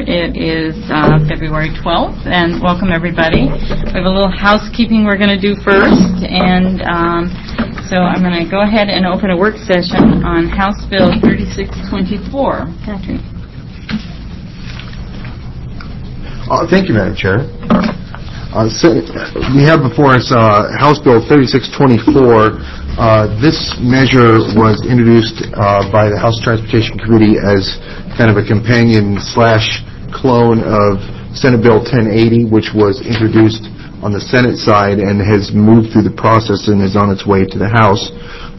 It is February 12th, and welcome everybody. We have a little housekeeping we're going to do first, and so I'm going to go ahead and open a work session on House Bill 3624. Catherine. Thank you, Madam Chair. We have before us House Bill 3624. This measure was introduced by the House Transportation Committee as kind of a companion / clone of Senate Bill 1080, which was introduced on the Senate side and has moved through the process and is on its way to the House.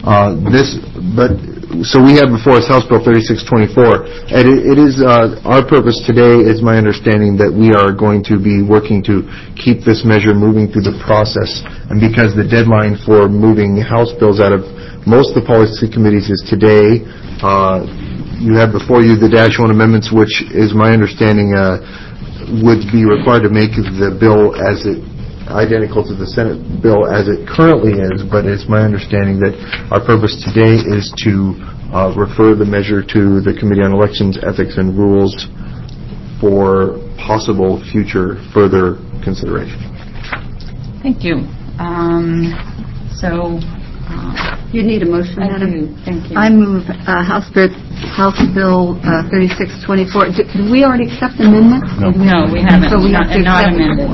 So we have before us House Bill 3624. And it is our purpose today, is my understanding, that we are going to be working to keep this measure moving through the process. And because the deadline for moving House bills out of most of the policy committees is today, you have before you the Dash 1 amendments, which is my understanding would be required to make the bill as it identical to the Senate bill as it currently is, but it's my understanding that our purpose today is to refer the measure to the Committee on Elections, Ethics, and Rules for possible future further consideration. Thank you. You need a motion, Madam? I do. Thank you. I move House Bill 3624. Did we already accept the amendment? No, we haven't. So we have to not amended.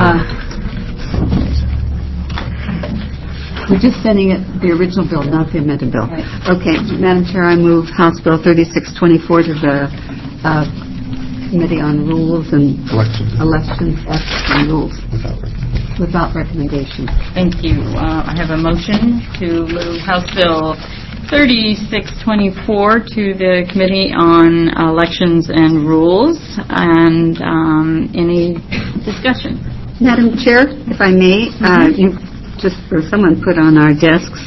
We're just sending it the original bill, not the amended bill. Right. Okay, Madam Chair, I move House Bill 3624 to the Committee on Rules and Elections, Ethics, and Rules. Without recommendation. Thank you. I have a motion to move House Bill 3624 to the Committee on Elections and Rules. And any discussion? Madam Chair, if I may, someone put on our desks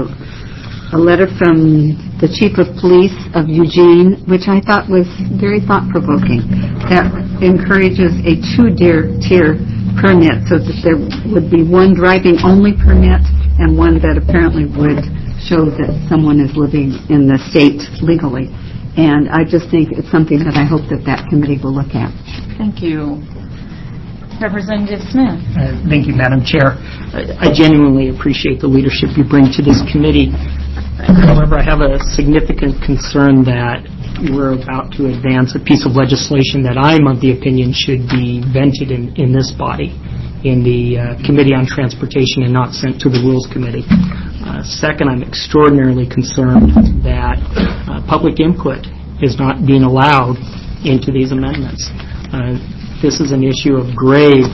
a letter from the Chief of Police of Eugene, which I thought was very thought-provoking, that encourages a two-tier permit, so that there would be one driving-only permit and one that apparently would show that someone is living in the state legally. And I just think it's something that I hope that committee will look at. Thank you. Representative Smith. Thank you, Madam Chair. I genuinely appreciate the leadership you bring to this committee. However, I have a significant concern that we're about to advance a piece of legislation that I'm of the opinion should be vented in this body, in the Committee on Transportation, and not sent to the Rules Committee. Second, I'm extraordinarily concerned that public input is not being allowed into these amendments. This is an issue of grave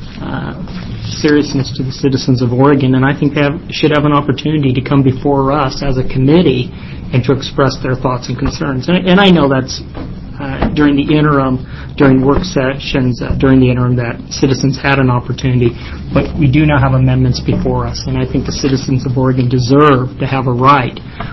seriousness to the citizens of Oregon, and I think they should have an opportunity to come before us as a committee and to express their thoughts and concerns. And I know that's during the interim, during work sessions, during the interim, that citizens had an opportunity, but we do now have amendments before us, and I think the citizens of Oregon deserve to have a right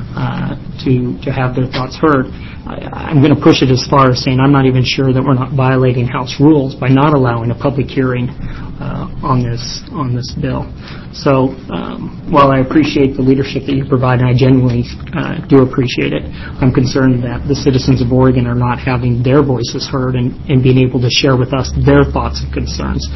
to have their thoughts heard. I'm going to push it as far as saying I'm not even sure that we're not violating House rules by not allowing a public hearing on this bill. So while I appreciate the leadership that you provide, and I genuinely do appreciate it, I'm concerned that the citizens of Oregon are not having their voices heard and being able to share with us their thoughts and concerns.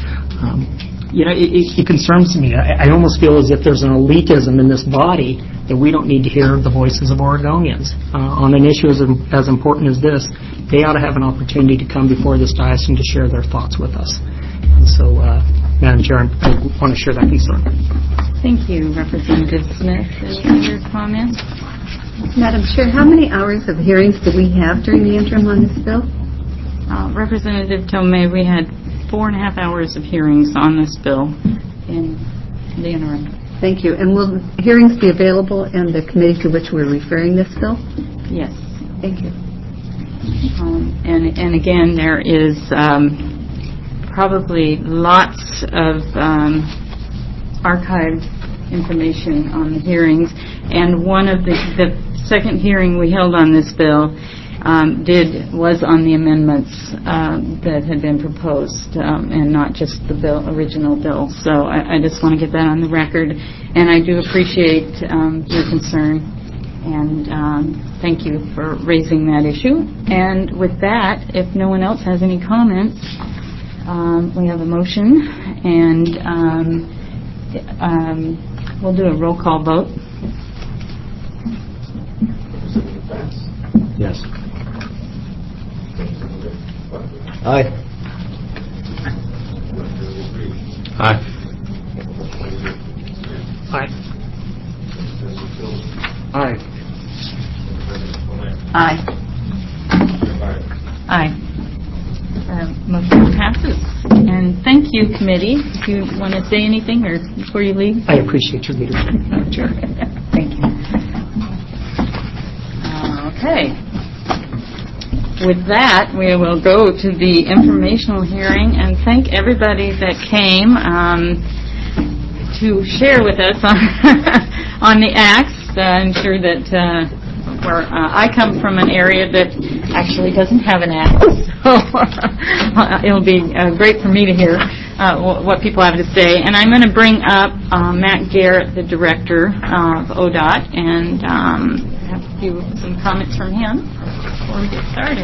It concerns me. I almost feel as if there's an elitism in this body that we don't need to hear the voices of Oregonians. On an issue as important as this, they ought to have an opportunity to come before this dais and to share their thoughts with us. And so, Madam Chair, I want to share that concern. Thank you, Representative Smith. Any other comments? Madam Chair, how many hours of hearings do we have during the interim on this bill? Representative Tomei, we had 4.5 hours of hearings on this bill in the interim. Thank you. And will hearings be available in the committee to which we're referring this bill? Yes. Thank you. And again, there is probably lots of archived information on the hearings. And one of the second hearing we held on this bill was on the amendments that had been proposed, and not just the original bill. So I just want to get that on the record, and I do appreciate your concern And thank you for raising that issue. And with that, if no one else has any comments, we have a motion, and we'll do a roll call vote. Yes. Aye. Aye. Aye. Aye. Aye. Aye. Motion passes. And thank you, committee. If you want to say anything or before you leave? I appreciate your leadership, Madam Chair. Thank you. Okay. With that, we will go to the informational hearing and thank everybody that came to share with us on the acts. I'm sure that where I come from an area that actually doesn't have an act, so it'll be great for me to hear what people have to say. And I'm going to bring up Matt Garrett, the director of ODOT, and have some comments from him before we get started.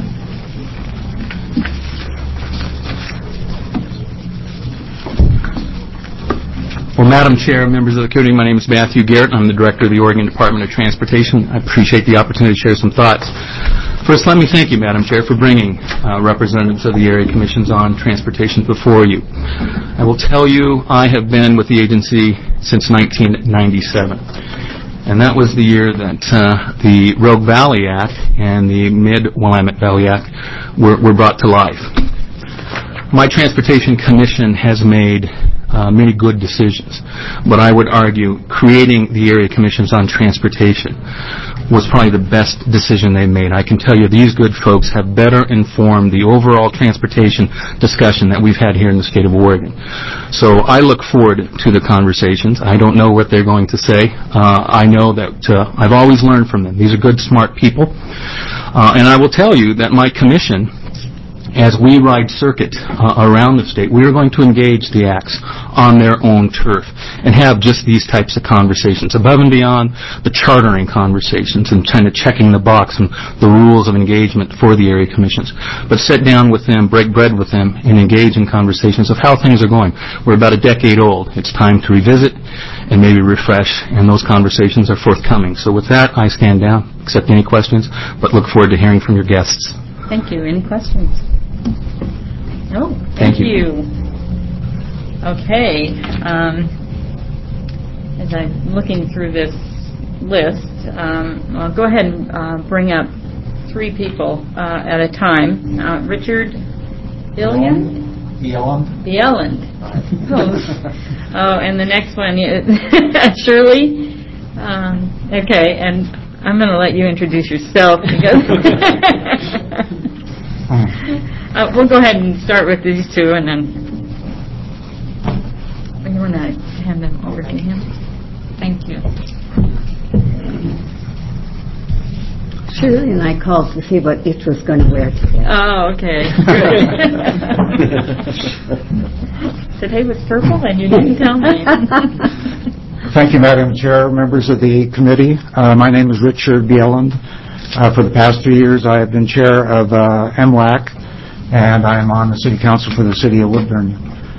Well, Madam Chair, members of the committee, my name is Matthew Garrett. I'm the director of the Oregon Department of Transportation. I appreciate the opportunity to share some thoughts. First, let me thank you, Madam Chair, for bringing representatives of the area commissions on transportation before you. I will tell you, I have been with the agency since 1997. And that was the year that the Rogue Valley Act and the Mid-Willamette Valley Act were brought to life. My Transportation Commission has made many good decisions, but I would argue creating the area commissions on transportation was probably the best decision they made. I can tell you these good folks have better informed the overall transportation discussion that we've had here in the state of Oregon. So I look forward to the conversations. I don't know what they're going to say. I know that I've always learned from them. These are good, smart people. And I will tell you that my commission, as we ride circuit around the state, we are going to engage the acts on their own turf and have just these types of conversations, above and beyond the chartering conversations and kind of checking the box and the rules of engagement for the area commissions. But sit down with them, break bread with them, and engage in conversations of how things are going. We're about a decade old. It's time to revisit and maybe refresh, and those conversations are forthcoming. So with that, I stand down, accept any questions, but look forward to hearing from your guests. Thank you. Any questions? No. Thank you. Okay. As I'm looking through this list, I'll go ahead and bring up three people at a time. Richard Bieland? Bieland. Oh, and the next one is Shirley. Okay, and I'm going to let you introduce yourself because we'll go ahead and start with these two, and then you want to hand them over to him. Thank you. Shirley and I called to see what each was going to wear today. Oh, okay. Today was purple, and you didn't tell me. Thank you, Madam Chair, members of the committee. My name is Richard Bieland. For the past 3 years, I have been chair of MWAC, and I am on the City Council for the City of Woodburn.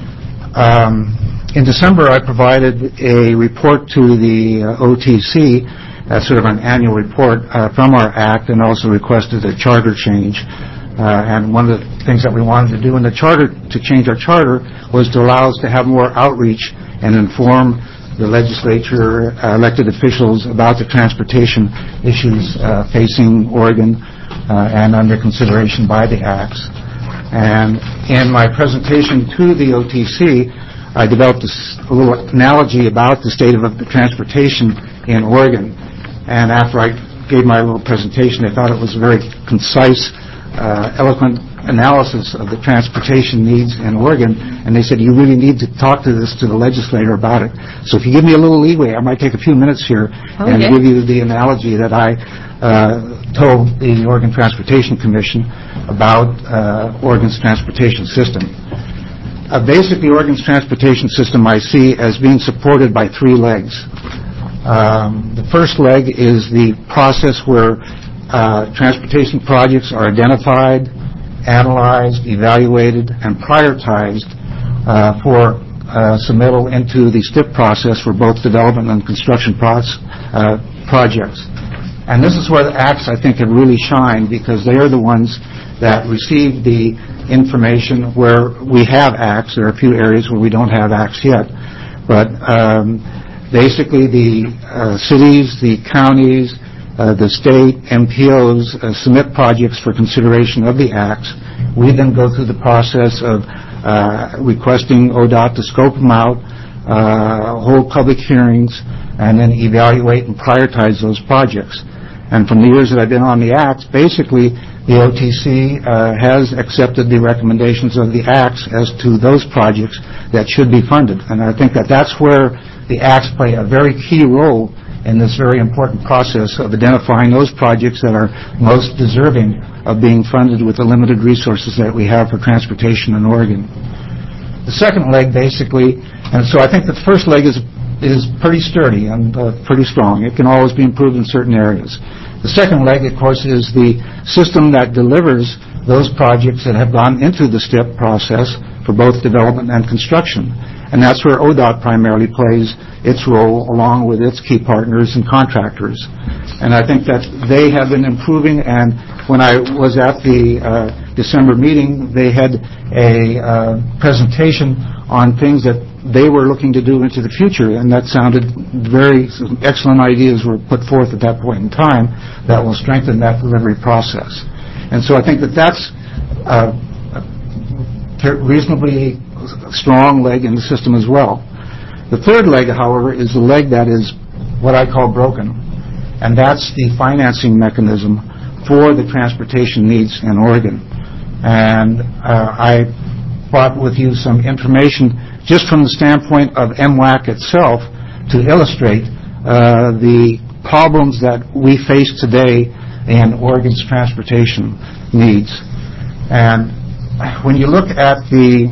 In December, I provided a report to the OTC, sort of an annual report from our Act, and also requested a charter change. And one of the things that we wanted to do in the charter, to change our charter, was to allow us to have more outreach and inform the legislature, elected officials about the transportation issues facing Oregon and under consideration by the acts. And in my presentation to the OTC, I developed a little analogy about the state of the transportation in Oregon. And after I gave my little presentation, I thought it was a very concise, eloquent analysis of the transportation needs in Oregon, and they said, you really need to talk to the legislator about it. So if you give me a little leeway, I might take a few minutes here and give you the analogy that I told the Oregon Transportation Commission about Oregon's transportation system. Basically, Oregon's transportation system I see as being supported by three legs. The first leg is the process where transportation projects are identified, analyzed, evaluated, and prioritized for submittal into the STIP process for both development and construction projects. And this is where the acts, I think, have really shined, because they are the ones that receive the information where we have acts. There are a few areas where we don't have acts yet. But basically the cities, the counties, the state, MPOs submit projects for consideration of the acts. We then go through the process of requesting ODOT to scope them out, hold public hearings, and then evaluate and prioritize those projects. And from the years that I've been on the acts, basically the OTC has accepted the recommendations of the acts as to those projects that should be funded. And I think that that's where the acts play a very key role in this very important process of identifying those projects that are most deserving of being funded with the limited resources that we have for transportation in Oregon. The second leg, basically, and so I think the first leg is pretty sturdy and pretty strong. It can always be improved in certain areas. The second leg, of course, is the system that delivers those projects that have gone into the STIP process for both development and construction. And that's where ODOT primarily plays its role, along with its key partners and contractors. And I think that they have been improving, and when I was at the December meeting, they had a presentation on things that they were looking to do into the future, and that sounded some excellent ideas were put forth at that point in time that will strengthen that delivery process. And so I think that that's a reasonably strong leg in the system as well. The third leg, however, is the leg that is what I call broken, and that's the financing mechanism for the transportation needs in Oregon. And I brought with you some information just from the standpoint of MWAC itself to illustrate the problems that we face today in Oregon's transportation needs. And when you look at the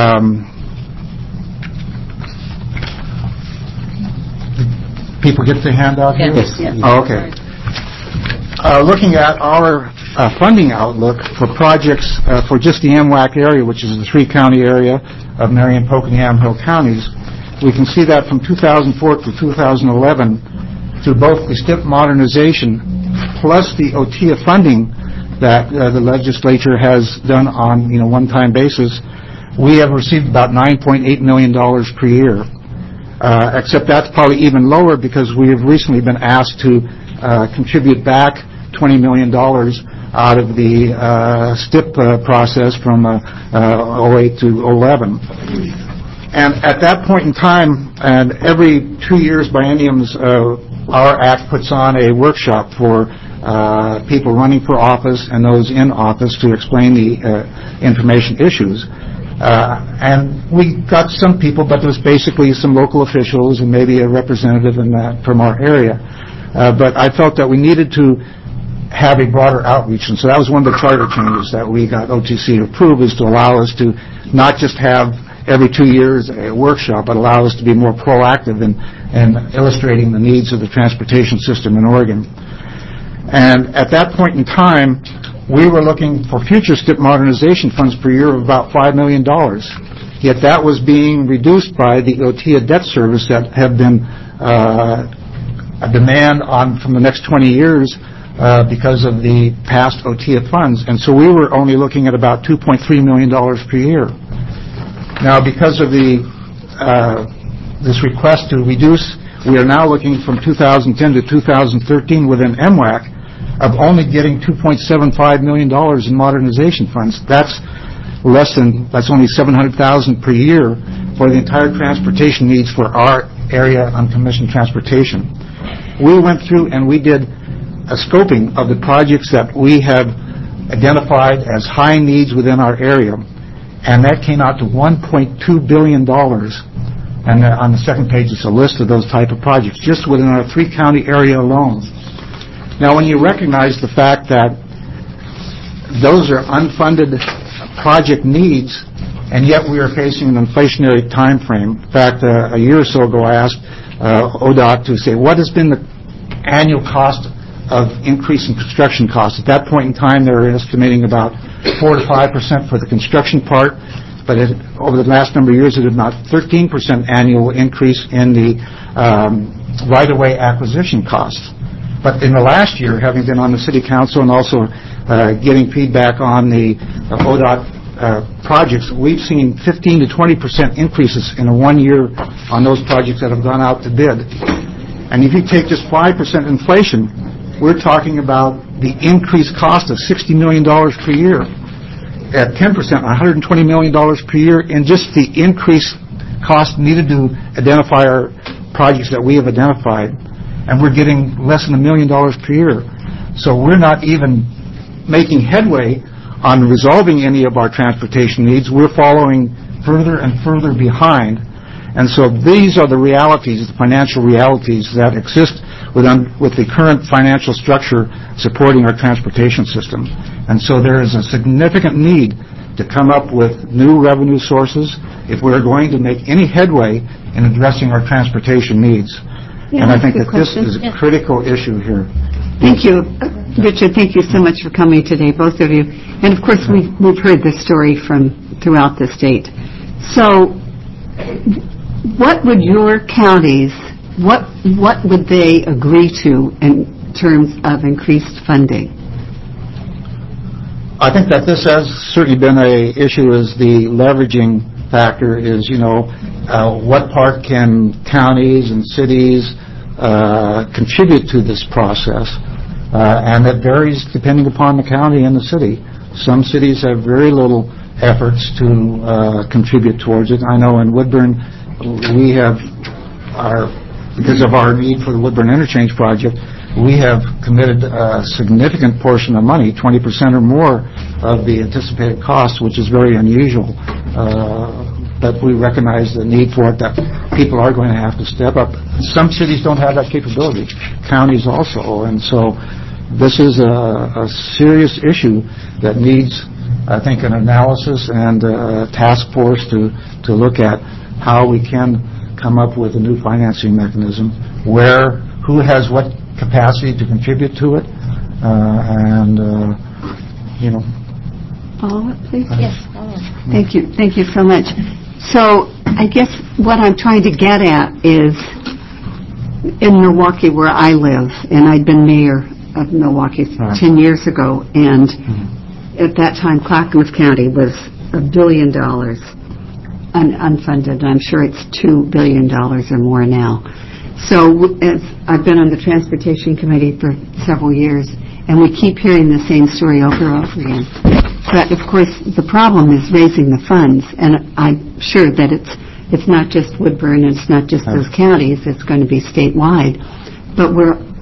people get the handout here? Yes. Oh, okay. Looking at our funding outlook for projects for just the MWAC area, which is the three-county area of Marion, Polk, and Yamhill counties, we can see that from 2004 to 2011, through both the STIP modernization plus the OTIA funding that the legislature has done on one-time basis, we have received about $9.8 million per year. Except that's probably even lower because we have recently been asked to contribute back $20 million out of the STIP process from 08 to 11. And at that point in time, and every 2 years bienniums, our act puts on a workshop for people running for office and those in office to explain the information issues. And we got some people, but there was basically some local officials and maybe a representative in that from our area. But I felt that we needed to have a broader outreach, and so that was one of the charter changes that we got OTC to approve, is to allow us to not just have every 2 years a workshop, but allow us to be more proactive in illustrating the needs of the transportation system in Oregon. And at that point in time, we were looking for future STIP modernization funds per year of about $5 million. Yet that was being reduced by the OTIA debt service that have been a demand on from the next 20 years because of the past OTIA funds. And so we were only looking at about $2.3 million per year. Now, because of this request to reduce, we are now looking from 2010 to 2013 within MWAC of only getting $2.75 million in modernization funds. That's only $700,000 per year for the entire transportation needs for our area on commissioned transportation. We went through and we did a scoping of the projects that we have identified as high needs within our area, and that came out to $1.2 billion. And on the second page is a list of those type of projects, just within our three-county area alone. Now, when you recognize the fact that those are unfunded project needs, and yet we are facing an inflationary time frame. In fact, a year or so ago, I asked ODOT to say what has been the annual cost of increase in construction costs. At that point in time, they were estimating about 4 to 5% for the construction part, but over the last number of years, it had about 13% annual increase in the right-of-way acquisition costs. But in the last year, having been on the City Council and also getting feedback on the ODOT projects, we've seen 15 to 20% increases in a 1 year on those projects that have gone out to bid. And if you take just 5% inflation, we're talking about the increased cost of $60 million per year. At 10%, $120 million per year in just the increased cost needed to identify our projects that we have identified. And we're getting less than $1 million per year. So we're not even making headway on resolving any of our transportation needs. We're following further and further behind. And so these are the realities, the financial realities that exist with the current financial structure supporting our transportation system. And so there is a significant need to come up with new revenue sources if we're going to make any headway in addressing our transportation needs. And I think that this is a critical issue here. Thank you. Richard, thank you so much for coming today, both of you. And, of course, we've heard this story from throughout the state. So what would your counties, what would they agree to in terms of increased funding? I think that this has certainly been an issue, is the leveraging factor is, what part can counties and cities contribute to this process? And that varies depending upon the county and the city. Some cities have very little efforts to contribute towards it. I know in Woodburn, we have because of our need for the Woodburn Interchange Project, we have committed a significant portion of money, 20% or more of the anticipated cost, which is very unusual. But we recognize the need for it, that people are going to have to step up. Some cities don't have that capability, counties also. And so this is a serious issue that needs, I think, an analysis and a task force to look at how we can come up with a new financing mechanism, who has what capacity to contribute to it, Follow up, please. Yes, follow up. Thank you. Thank you so much. So I guess what I'm trying to get at is in Milwaukee, where I live, and I'd been mayor of Milwaukee 10 years ago, and at that time Clackamas County was $1 billion unfunded. I'm sure it's $2 billion or more now. So I've been on the Transportation Committee for several years, and we keep hearing the same story over and over again. But, of course, the problem is raising the funds, and I'm sure that it's not just Woodburn, and it's not just those counties, it's going to be statewide. But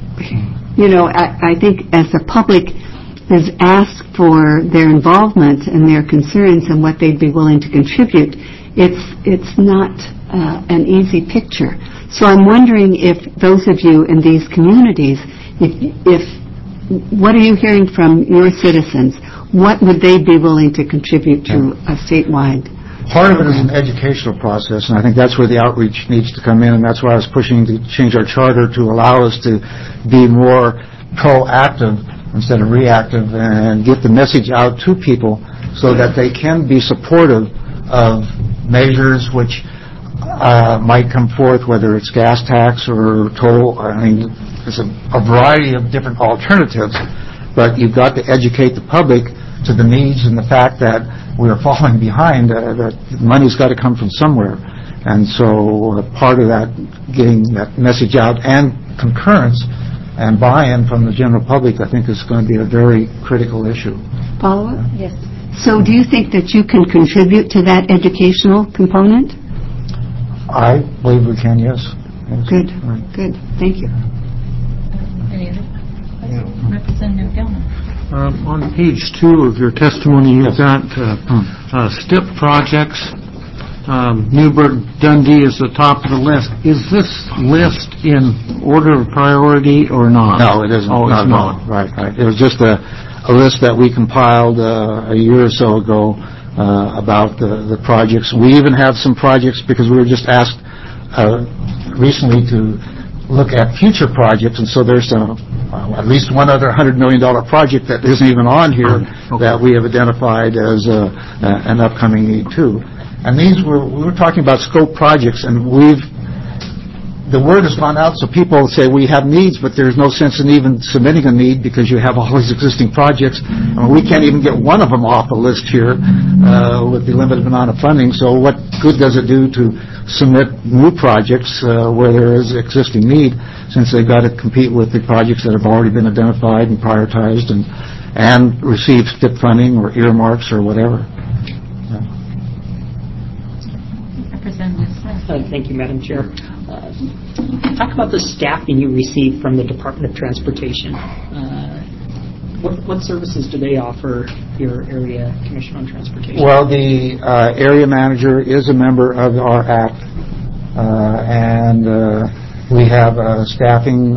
I think as the public is asked for their involvement and their concerns and what they'd be willing to contribute, it's not an easy picture. So I'm wondering if those of you in these communities, what are you hearing from your citizens? What would they be willing to contribute to a statewide? Part of it is an educational process, and I think that's where the outreach needs to come in, and that's why I was pushing to change our charter to allow us to be more proactive instead of reactive and get the message out to people so that they can be supportive of measures which might come forth, whether it's gas tax or toll. I mean, there's a variety of different alternatives, but you've got to educate the public to the needs and the fact that we are falling behind, that money's got to come from somewhere. And so part of that, getting that message out and concurrence and buy-in from the general public, I think is going to be a very critical issue. Follow-up? Yes. So do you think that you can contribute to that educational component? I believe we can, yes. Good. Right. Good. Thank you. Any other questions? Representative Gilman. On page 2 of your testimony, you've got STIP projects. Newburgh Dundee is the top of the list. Is this list in order of priority or not? No, it isn't. Oh, it's not. Right. It was just a list that we compiled a year or so ago about the projects. We even have some projects because we were just asked recently to look at future projects, and so there's at least one other $100 million project that isn't even on here that we have identified as an upcoming need too. And we were talking about scope projects, and the word has gone out, so people say we have needs, but there's no sense in even submitting a need because you have all these existing projects. We can't even get one of them off the list here with the limited amount of funding. So what good does it do to submit new projects where there is existing need, since they've got to compete with the projects that have already been identified and prioritized and receive STIP funding or earmarks or whatever? Thank you, Madam Chair. Talk about the staffing you receive from the Department of Transportation. What services do they offer your area Commission on Transportation? Well, the area manager is a member of our ACT, and we have staffing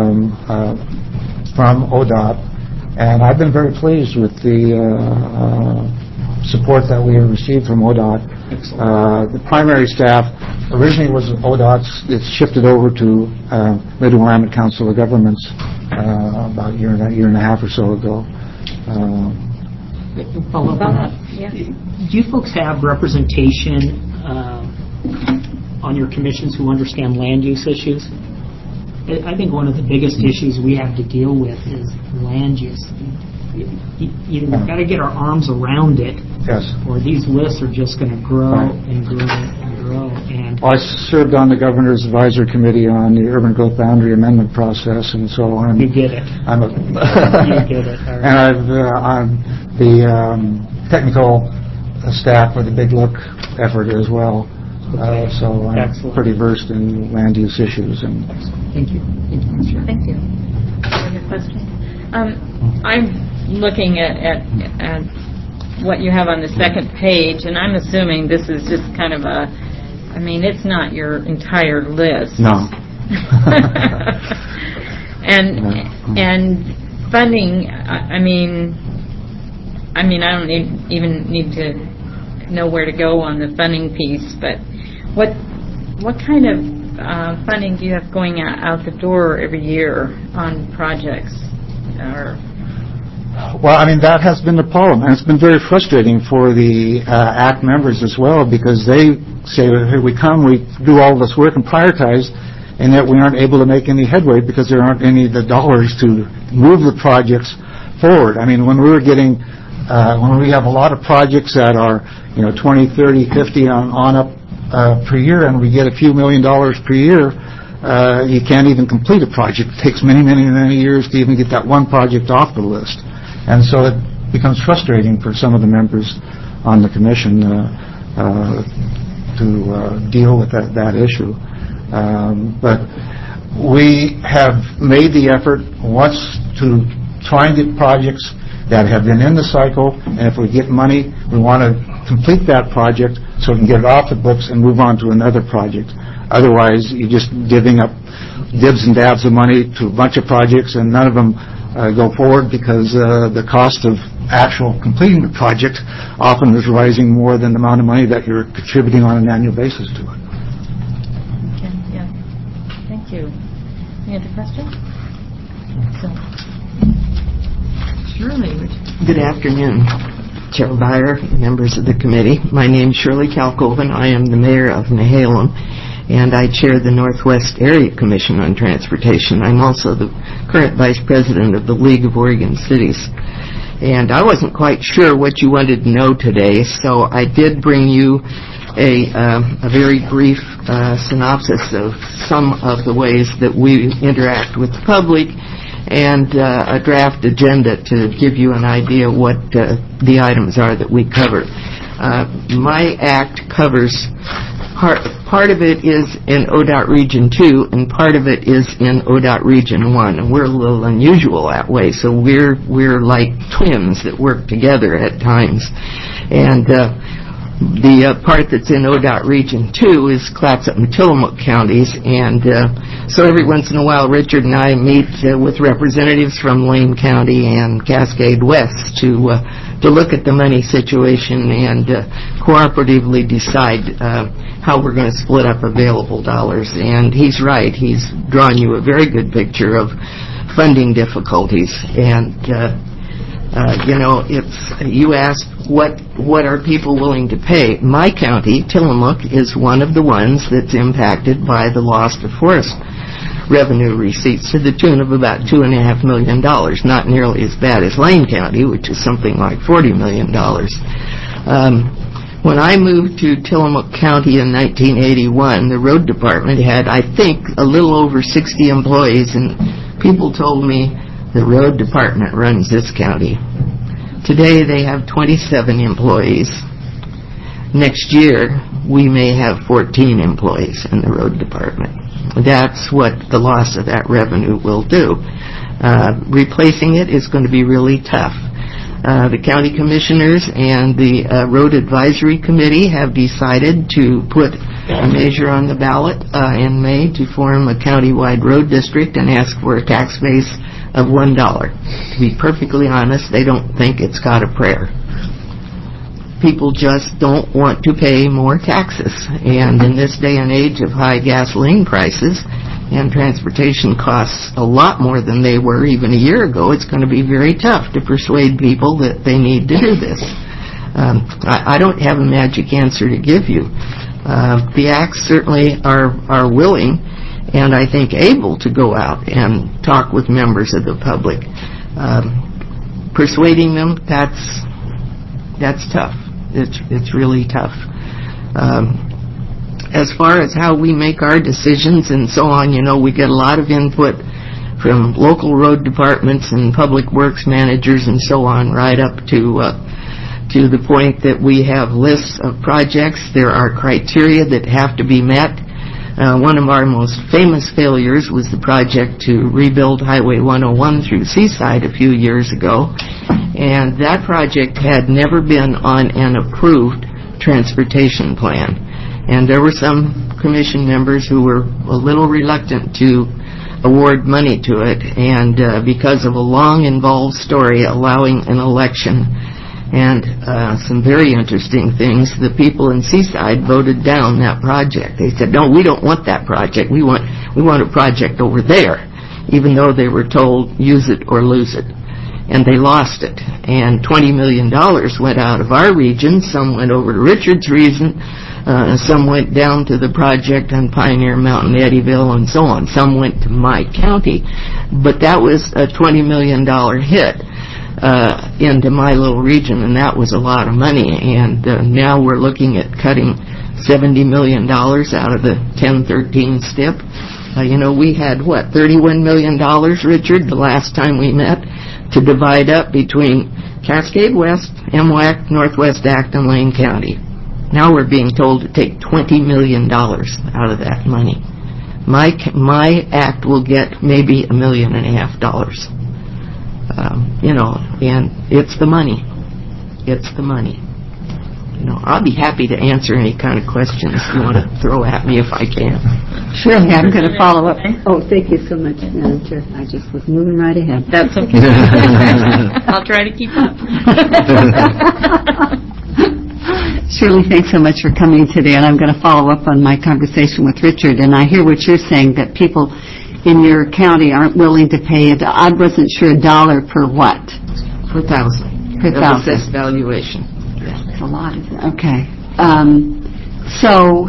from ODOT, and I've been very pleased with the support that we have received from ODOT. The primary staff originally was ODOT's. It's shifted over to Mid-Willamette Council of Governments about a year and a half or so ago. Follow up on that. Yes. Do you folks have representation on your commissions who understand land use issues? I think one of the biggest issues we have to deal with is land use. Either we've got to get our arms around it, Yes. or these lists are just going to grow and grow and grow. And I served on the Governor's Advisory Committee on the Urban Growth Boundary Amendment process, and so you get it. You get it. All right. And I'm the technical staff for the Big Look effort as well. So I'm Excellent. pretty versed in land use issues. And Thank you. Thank you, Mr. Thank you. Any question? I'm looking at what you have on the second page, and I'm assuming this is just kind of it's not your entire list. no. And funding, I don't even need to know where to go on the funding piece, but what kind of funding do you have going out the door every year on projects? Well, that has been the problem, and it's been very frustrating for the ACT members as well, because they say, here we come, we do all this work and prioritize, and yet we aren't able to make any headway because there aren't any of the dollars to move the projects forward. When we were getting, when we have a lot of projects that are, 20, 30, 50 on up per year, and we get a few $1 million per year, you can't even complete a project. It takes many, many, many years to even get that one project off the list. And so it becomes frustrating for some of the members on the commission to deal with that issue. But we have made the effort once to try and get projects that have been in the cycle, and if we get money, we want to complete that project so we can get it off the books and move on to another project. Otherwise, you're just divvying up dibs and dabs of money to a bunch of projects, and none of them go forward because the cost of actual completing the project often is rising more than the amount of money that you're contributing on an annual basis to it. Okay, yeah. Thank you. Any other questions? So, Shirley. Good afternoon, Chair Byer, members of the committee. My name is Shirley Kalkoven. I am the mayor of Nehalem, and I chair the Northwest Area Commission on Transportation. I'm also the current vice president of the League of Oregon Cities. And I wasn't quite sure what you wanted to know today, so I did bring you a very brief synopsis of some of the ways that we interact with the public, and a draft agenda to give you an idea what the items are that we cover. My act covers part of it is in ODOT Region 2, and part of it is in ODOT Region 1. And we're a little unusual that way, so we're like twins that work together at times. And The part that's in ODOT Region 2 is Clatsop and Tillamook counties, and so every once in a while Richard and I meet with representatives from Lane County and Cascade West to look at the money situation and cooperatively decide how we're going to split up available dollars. And he's right. He's drawn you a very good picture of funding difficulties. And, you asked what are people willing to pay. My county, Tillamook, is one of the ones that's impacted by the loss of forest revenue receipts to the tune of about $2.5 million, not nearly as bad as Lane County, which is something like $40 million. When I moved to Tillamook County in 1981, the road department had, I think, a little over 60 employees, and people told me the road department runs this county. Today they have 27 employees. Next year we may have 14 employees in the road department. That's what the loss of that revenue will do. Replacing it is going to be really tough. The county commissioners and the road advisory committee have decided to put a measure on the ballot in May to form a county-wide road district and ask for a tax base of $1. To be perfectly honest, they don't think it's got a prayer. People just don't want to pay more taxes. And in this day and age of high gasoline prices and transportation costs a lot more than they were even a year ago, it's going to be very tough to persuade people that they need to do this. I don't have a magic answer to give you. The acts certainly are willing and I think able to go out and talk with members of the public. Persuading them, that's tough. It's really tough. As far as how we make our decisions and so on, we get a lot of input from local road departments and public works managers and so on, right up to the point that we have lists of projects. There are criteria that have to be met. One of our most famous failures was the project to rebuild Highway 101 through Seaside a few years ago, and that project had never been on an approved transportation plan. And there were some commission members who were a little reluctant to award money to it, and because of a long involved story allowing an election and some very interesting things, the people in Seaside voted down that project. They said, no, we don't want that project. We want a project over there, even though they were told use it or lose it. And they lost it. And $20 million went out of our region. Some went over to Richard's region. Some went down to the project on Pioneer Mountain, Eddyville, and so on. Some went to my county. But that was a $20 million hit into my little region, and that was a lot of money. And now we're looking at cutting $70 million out of the 1013 STIP. We had, $31 million, Richard, the last time we met, to divide up between Cascade West, MWAC, Northwest Act, and Lane County. Now we're being told to take $20 million out of that money. My act will get maybe $1.5 million. And it's the money. It's the money. I'll be happy to answer any kind of questions you want to throw at me if I can. Surely, I'm going to follow up. Oh, thank you so much, Madam Chair. I just was moving right ahead. That's okay. I'll try to keep up. Shirley, thanks so much for coming today, and I'm going to follow up on my conversation with Richard. And I hear what you're saying, that people in your county aren't willing to pay it. I wasn't sure $1 per what? Per thousand. Per thousand. Assessed valuation. That's a lot, isn't it? Okay. So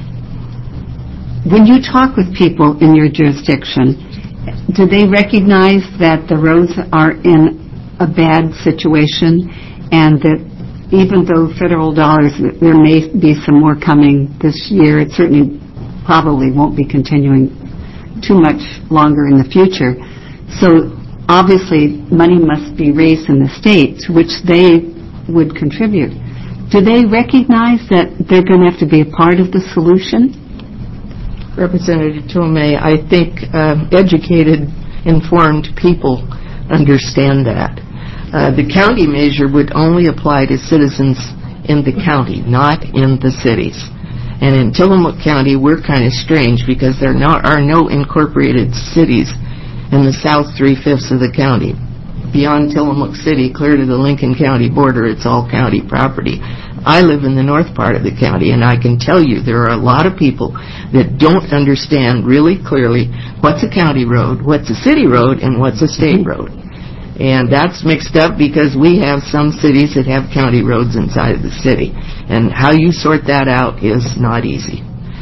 when you talk with people in your jurisdiction, do they recognize that the roads are in a bad situation and that even though federal dollars, there may be some more coming this year, it certainly probably won't be continuing too much longer in the future. So obviously money must be raised in the states, which they would contribute. Do they recognize that they're going to have to be a part of the solution? Representative Tomei, I think educated, informed people understand that. The county measure would only apply to citizens in the county, not in the cities. And in Tillamook County, we're kind of strange because there are no incorporated cities in the south 3/5 of the county. Beyond Tillamook City, clear to the Lincoln County border, it's all county property. I live in the north part of the county, and I can tell you there are a lot of people that don't understand really clearly what's a county road, what's a city road, and what's a state road. And that's mixed up because we have some cities that have county roads inside of the city. And how you sort that out is not easy.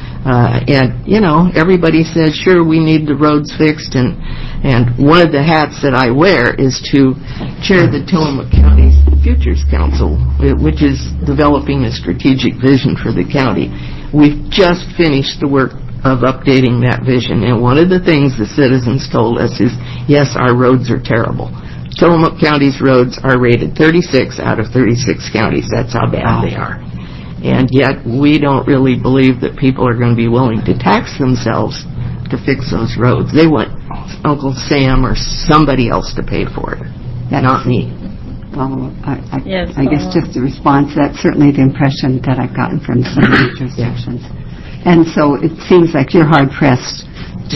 And, you know, everybody says, sure, we need the roads fixed. And one of the hats that I wear is to chair the Tillamook County Futures Council, which is developing a strategic vision for the county. We've just finished the work of updating that vision. And one of the things the citizens told us is, yes, our roads are terrible. Tillamook County's roads are rated 36 out of 36 counties. That's how bad they are. And yet we don't really believe that people are going to be willing to tax themselves to fix those roads. They want Uncle Sam or somebody else to pay for it, not me. Well, I guess just to respond to that, certainly the impression that I've gotten from some of the jurisdictions. And so it seems like you're hard-pressed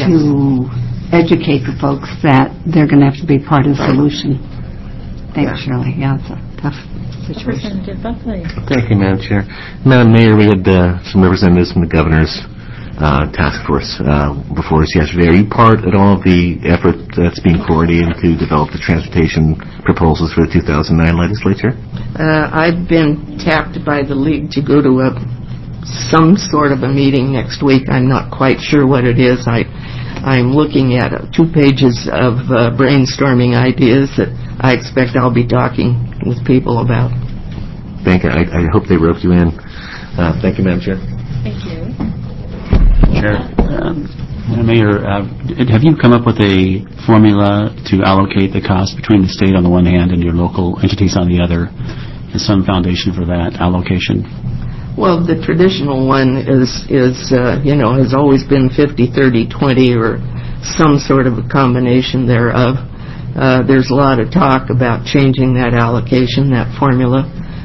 to educate the folks that they're going to have to be part of the solution. Thanks, Shirley. Yeah, it's a tough situation. Representative Buckley. Thank you, Madam Chair. Madam Mayor, we had some representatives from the Governor's task force before us yesterday. Are you part at all of the effort that's being coordinated to develop the transportation proposals for the 2009 legislature? I've been tapped by the League to go to some sort of a meeting next week. I'm not quite sure what it is. I'm looking at 2 pages of brainstorming ideas that I expect I'll be talking with people about. Thank you. I hope they roped you in. Thank you, Madam Chair. Thank you. Chair, Mayor, have you come up with a formula to allocate the cost between the state on the one hand and your local entities on the other? Is some foundation for that allocation? Well, the traditional one is has always been 50-30-20 or some sort of a combination thereof. There's a lot of talk about changing that allocation, that formula.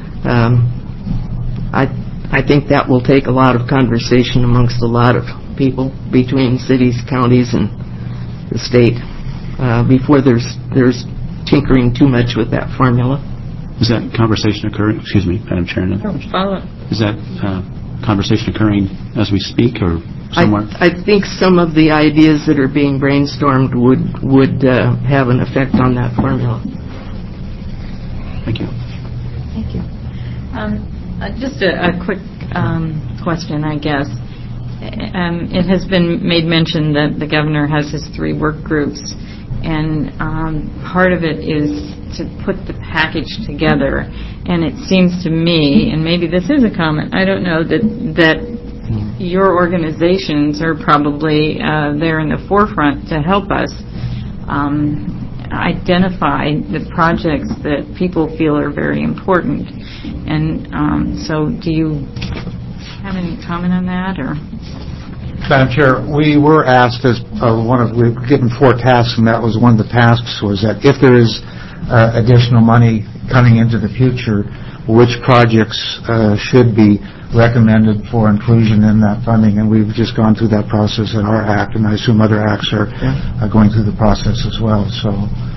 I think that will take a lot of conversation amongst a lot of people between cities, counties, and the state before there's tinkering too much with that formula. Is that conversation occurring? Excuse me, Madam Chair. Follow. Is that conversation occurring as we speak or somewhere? I think some of the ideas that are being brainstormed would have an effect on that formula. Thank you. Thank you. Just a quick question, I guess. It has been made mention that the governor has his 3 work groups, and part of it is to put the package together. And it seems to me, and maybe this is a comment, I don't know, that your organizations are probably there in the forefront to help us identify the projects that people feel are very important. And so do you have any comment on that? Or? Madam Chair, we were asked as we were given 4 tasks, and that was one of the tasks was that if there is additional money coming into the future, which projects should be recommended for inclusion in that funding. And we've just gone through that process in our act, and I assume other acts are going through the process as well. So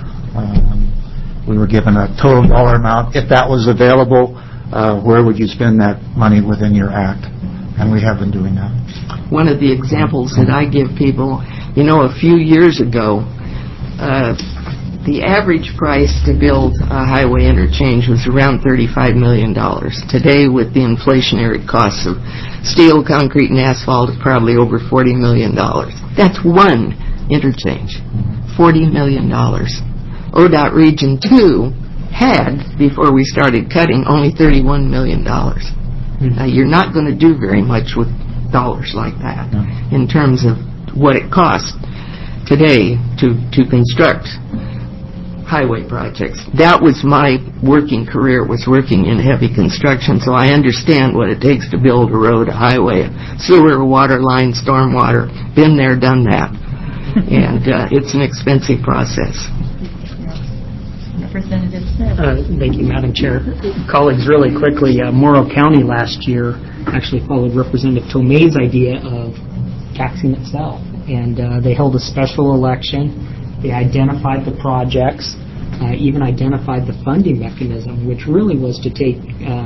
we were given a total dollar amount. If that was available, where would you spend that money within your act? And we have been doing that. One of the examples that I give people, a few years ago, the average price to build a highway interchange was around $35 million. Today, with the inflationary costs of steel, concrete, and asphalt, it's probably over $40 million. That's one interchange, $40 million. ODOT Region 2 had, before we started cutting, only $31 million. Now, you're not going to do very much with dollars like that in terms of what it costs today to construct highway projects. That was my working career, was working in heavy construction, so I understand what it takes to build a road, a highway, a sewer, a water line, stormwater. Been there, done that. And it's an expensive process. Representative Smith. Thank you, Madam Chair. Colleagues, really quickly, Morrow County last year actually followed Representative Tomei's idea of taxing itself. And they held a special election. They identified the projects, even identified the funding mechanism, which really was to take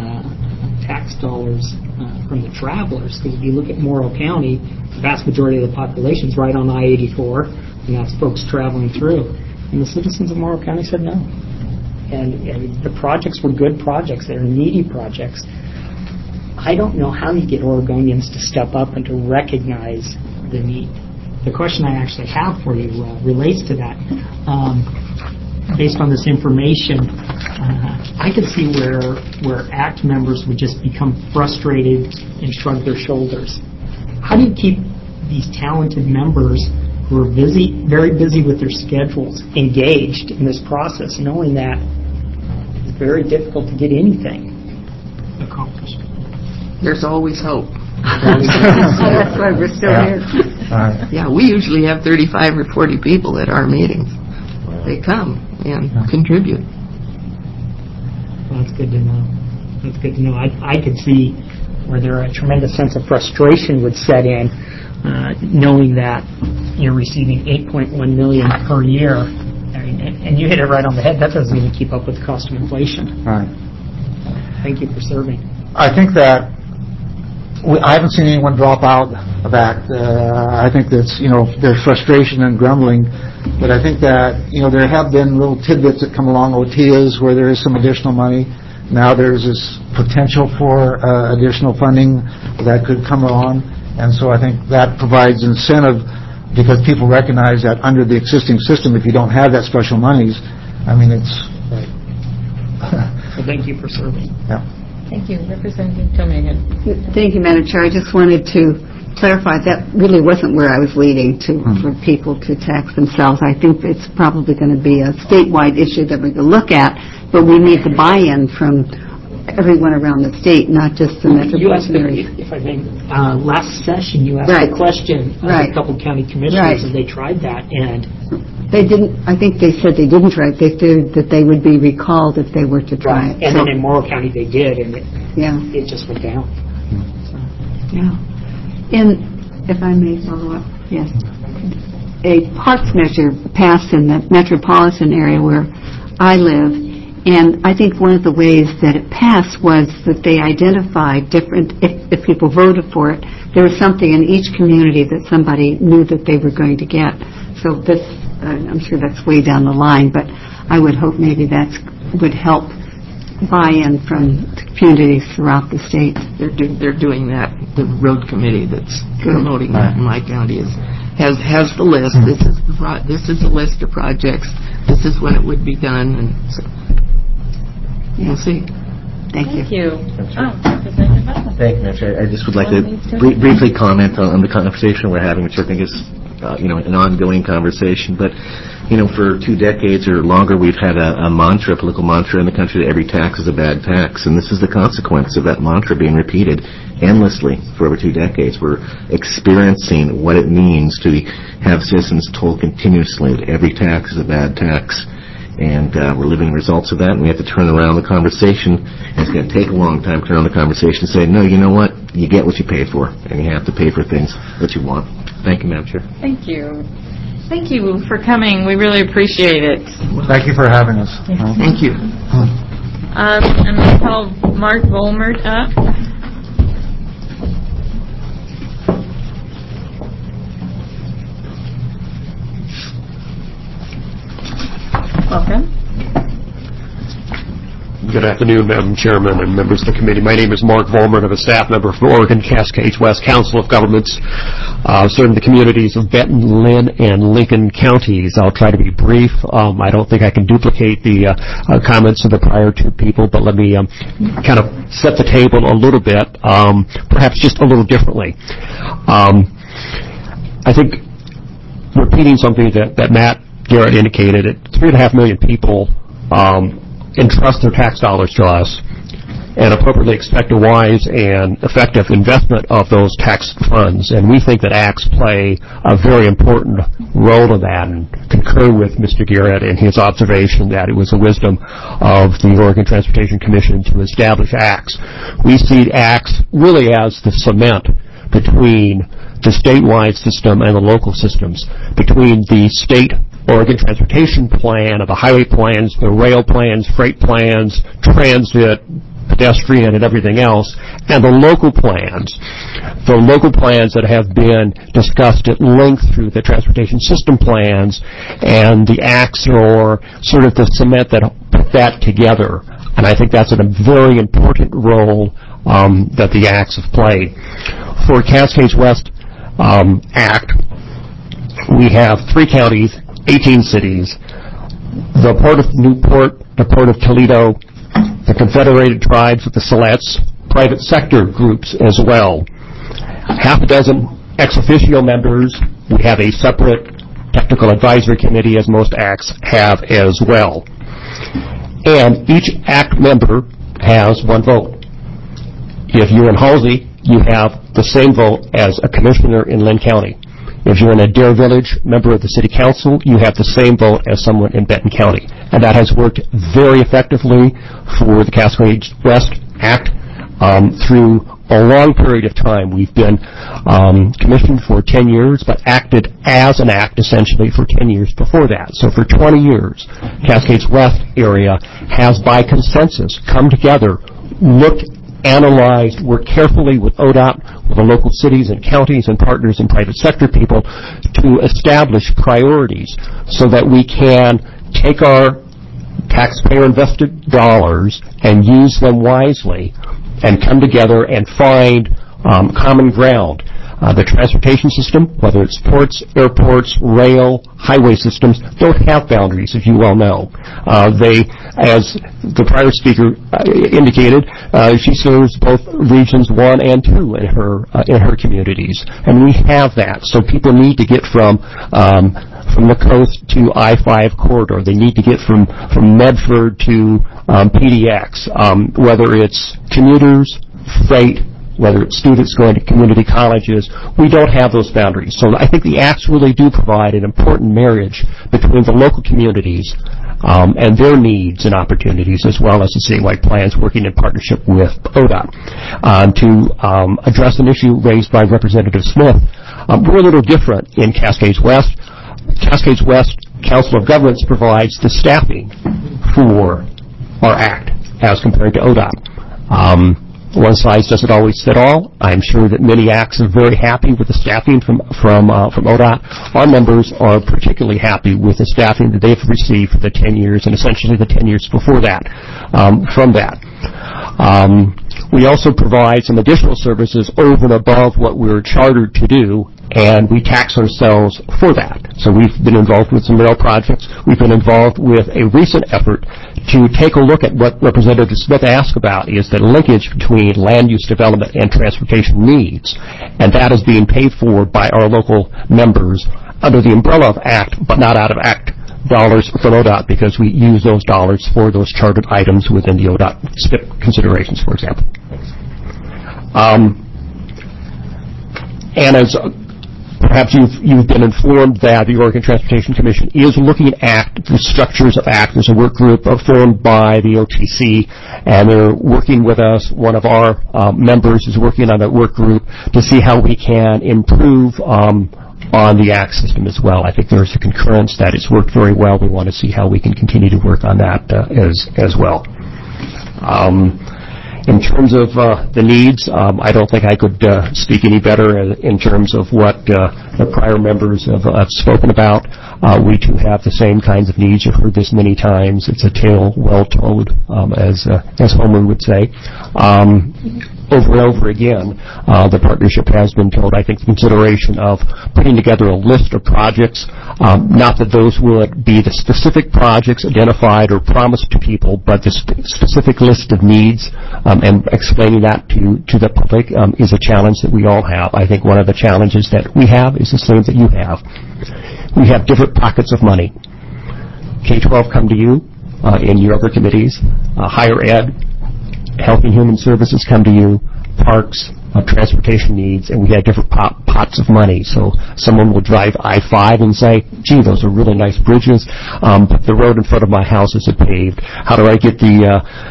tax dollars from the travelers. Because if you look at Morrow County, the vast majority of the population is right on I-84, and that's folks traveling through. And the citizens of Morrow County said no. And the projects were good projects. They were needy projects. I don't know how you get Oregonians to step up and to recognize the need. The question I actually have for you relates to that. Based on this information, I could see where ACT members would just become frustrated and shrug their shoulders. How do you keep these talented members who are busy, very busy with their schedules, engaged in this process, knowing that it's very difficult to get anything accomplished? There's always hope. That's why we're still here. Yeah, we usually have 35 or 40 people at our meetings. They come and contribute. Well, that's good to know. That's good to know. I could see where there a tremendous sense of frustration would set in, knowing that you're receiving $8.1 million per year, and you hit it right on the head. That doesn't even keep up with the cost of inflation. Right. Thank you for serving. I think that I haven't seen anyone drop out of ACT. I think that's, there's frustration and grumbling, but I think that, there have been little tidbits that come along, OTAs, where there is some additional money. Now there's this potential for additional funding that could come along, and so I think that provides incentive because people recognize that under the existing system, if you don't have that special monies, it's... Right. Well, thank you for serving. Yeah. Thank you. Representative Tomei. Thank you, Madam Chair. I just wanted to clarify that really wasn't where I was leading to for people to tax themselves. I think it's probably going to be a statewide issue that we can look at, but we need the buy-in from everyone around the state, not just the metropolitan area. If I may, last session you asked the question of a couple county commissioners, and they tried that, and they didn't. I think they said they didn't try it. They said that they would be recalled if they were to try it. And then in Morrow County they did, and it just went down. So, and if I may follow up, yes, a parks measure passed in the metropolitan area where I live. And I think one of the ways that it passed was that they identified different, if people voted for it, there was something in each community that somebody knew that they were going to get. So this, I'm sure that's way down the line, but I would hope maybe that would help buy-in from communities throughout the state. They're doing that. The road committee that's promoting that in my county has the list. This is the list of projects. This is when it would be done, and so we'll see. Thank you. Thank you. Representative Butler. Thank you, Madam Chair. I just would like to briefly comment on the conversation we're having, which I think is, an ongoing conversation. But, for 2 decades or longer, we've had a mantra, a political mantra in the country that every tax is a bad tax. And this is the consequence of that mantra being repeated endlessly for over 2 decades. We're experiencing what it means to have citizens told continuously that every tax is a bad tax. And we're living the results of that, and we have to turn around the conversation. And it's going to take a long time to turn around the conversation and say, no, you know what? You get what you pay for, and you have to pay for things that you want. Thank you, Madam Chair. Thank you. Thank you for coming. We really appreciate it. Thank you for having us. Thank you. I'm going to call Mark Volmert up. Welcome. Good afternoon, Madam Chairman and members of the committee. My name is Mark Volmert. I'm a staff member from Oregon Cascades West Council of Governments, serving the communities of Benton, Lynn, and Lincoln counties. I'll try to be brief. I don't think I can duplicate the comments of the prior 2 people, but let me kind of set the table a little bit, perhaps just a little differently. I think repeating something that Matt Garrett indicated, 3.5 million people entrust their tax dollars to us. and appropriately expect a wise and effective investment of those tax funds. And we think that ACTs play a very important role in that, and concur with Mr. Garrett in his observation that it was the wisdom of the Oregon Transportation Commission to establish ACTs. We see ACTs really as the cement between the statewide system and the local systems, between the state Oregon Transportation Plan, the highway plans, the rail plans, freight plans, transit, pedestrian, and everything else, and the local plans that have been discussed at length through the transportation system plans, and the ACTs are sort of the cement that put that together. And I think that's a very important role that the ACTs have played. For Cascades West ACT, we have 3 counties, 18 cities, the Port of Newport, the Port of Toledo, the Confederated Tribes with the Silex, private sector groups as well. Half a dozen ex officio members. We have a separate technical advisory committee, as most ACTs have as well. And each ACT member has 1 vote. If you're in Halsey, you have the same vote as a commissioner in Lynn County. If you're in a Dare Village member of the City Council, you have the same vote as someone in Benton County. And that has worked very effectively for the Cascades West ACT through a long period of time. We've been commissioned for 10 years, but acted as an ACT essentially for 10 years before that. So for 20 years, Cascades West area has by consensus come together, analyzed, worked carefully with ODOT, with the local cities and counties and partners and private sector people to establish priorities so that we can take our taxpayer-invested dollars and use them wisely and come together and find common ground. The transportation system, whether it's ports, airports, rail, highway systems, don't have boundaries, as you well know. They, as the prior speaker indicated, she serves both regions 1 and 2 in her communities, and we have that. So people need to get from the coast to I-5 corridor. They need to get from Medford to PDX, whether it's commuters, freight, whether it's students going to community colleges. We don't have those boundaries. So I think the ACTs really do provide an important marriage between the local communities and their needs and opportunities, as well as the citywide plans working in partnership with ODOT. To address an issue raised by Representative Smith, we're a little different in Cascades West. Cascades West Council of Governments provides the staffing for our ACT as compared to ODOT. One size doesn't always fit all. I'm sure that many ACTs are very happy with the staffing from ODOT. Our members are particularly happy with the staffing that they've received for the 10 years and essentially the 10 years before that from that. We also provide some additional services over and above what we're chartered to do, and we tax ourselves for that. So we've been involved with some rail projects. We've been involved with a recent effort to take a look at what Representative Smith asked about, is the linkage between land use development and transportation needs. And that is being paid for by our local members under the umbrella of ACT, but not out of ACT dollars from ODOT, because we use those dollars for those chartered items within the ODOT SPIP considerations, for example. And as perhaps you've been informed that the Oregon Transportation Commission is looking at the structures of ACT. There's a work group formed by the OTC, and they're working with us. One of our members is working on that work group to see how we can improve on the ACT system as well. I think there's a concurrence that it's worked very well. We want to see how we can continue to work on that as well. In terms of the needs, I don't think I could speak any better in terms of what the prior members have spoken about. We too have the same kinds of needs. You've heard this many times. It's a tale well told, as Homer would say. Over and over again, the partnership has been told, I think, the consideration of putting together a list of projects, not that those would be the specific projects identified or promised to people, but the specific list of needs, and explaining that to the public is a challenge that we all have. I think one of the challenges that we have is the same that you have. We have different pockets of money. K-12 come to you in your other committees, higher ed, Health and Human Services come to you, Parks, transportation needs, and we had different pots of money. So someone will drive I-5 and say, gee, those are really nice bridges, but the road in front of my house isn't paved. How do I get the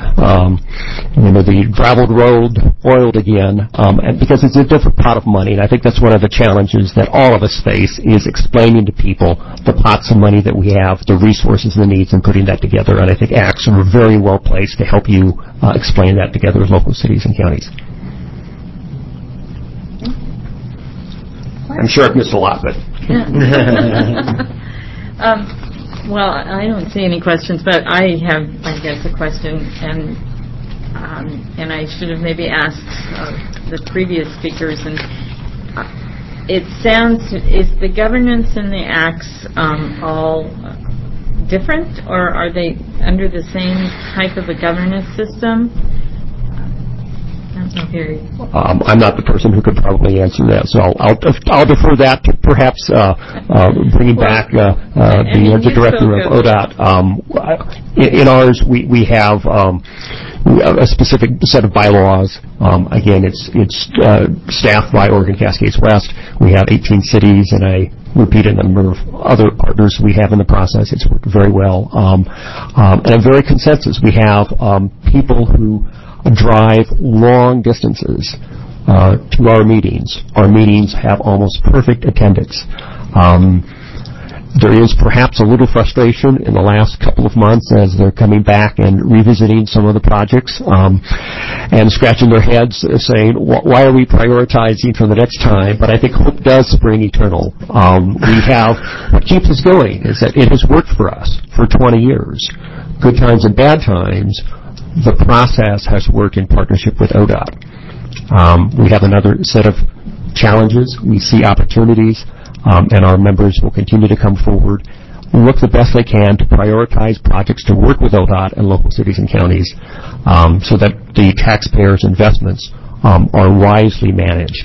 graveled road oiled again? And because it's a different pot of money, and I think that's one of the challenges that all of us face is explaining to people the pots of money that we have, the resources and the needs, and putting that together. And I think ACTS are very well placed to help you explain that together with local cities and counties. I'm sure I've missed a lot, but... Well, I don't see any questions, but I have, I guess, a question, and I should have maybe asked the previous speakers. And it sounds, is the governance in the ACTS all different, or are they under the same type of a governance system? I'm not the person who could probably answer that, so I'll defer that to perhaps bringing back the director of ODOT. In ours, we have a specific set of bylaws. Again, it's staffed by Oregon Cascades West. We have 18 cities, and I repeat a number of other partners we have in the process. It's worked very well. And a very consensus. We have people who drive long distances to our meetings. Our meetings have almost perfect attendance. There is perhaps a little frustration in the last couple of months as they're coming back and revisiting some of the projects and scratching their heads saying, why are we prioritizing for the next time? But I think hope does spring eternal. What keeps us going is that it has worked for us for 20 years. Good times and bad times, the process has worked in partnership with ODOT. We have another set of challenges. We see opportunities, and our members will continue to come forward, look the best they can to prioritize projects to work with ODOT and local cities and counties so that the taxpayers' investments are wisely managed.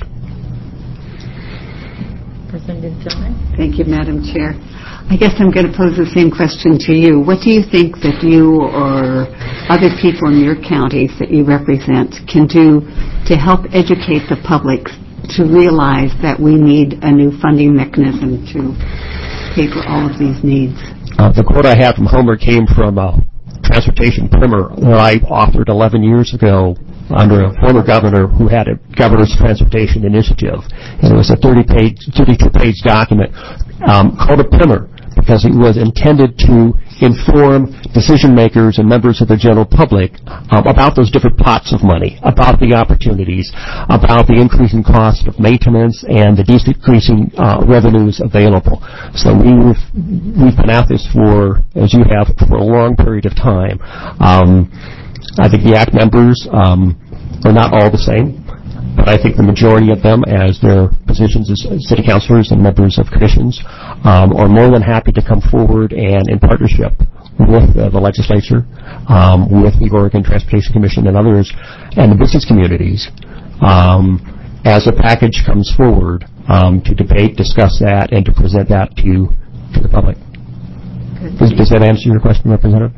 Representative Gilman. Thank you, Madam Chair. I guess I'm going to pose the same question to you. What do you think that you or other people in your counties that you represent can do to help educate the public to realize that we need a new funding mechanism to pay for all of these needs? The quote I have from Homer came from a transportation primer that I authored 11 years ago under a former governor who had a governor's transportation initiative. And it was a 32-page document called a primer, because it was intended to inform decision makers and members of the general public about those different pots of money, about the opportunities, about the increasing cost of maintenance and the decreasing revenues available. So we've been at this for, as you have, for a long period of time. I think the ACT members are not all the same, but I think the majority of them, as their positions as city councilors and members of commissions, are more than happy to come forward and in partnership with the legislature, with the Oregon Transportation Commission and others, and the business communities, as a package comes forward, to debate, discuss that, and to present that to the public. Does that answer your question, Representative?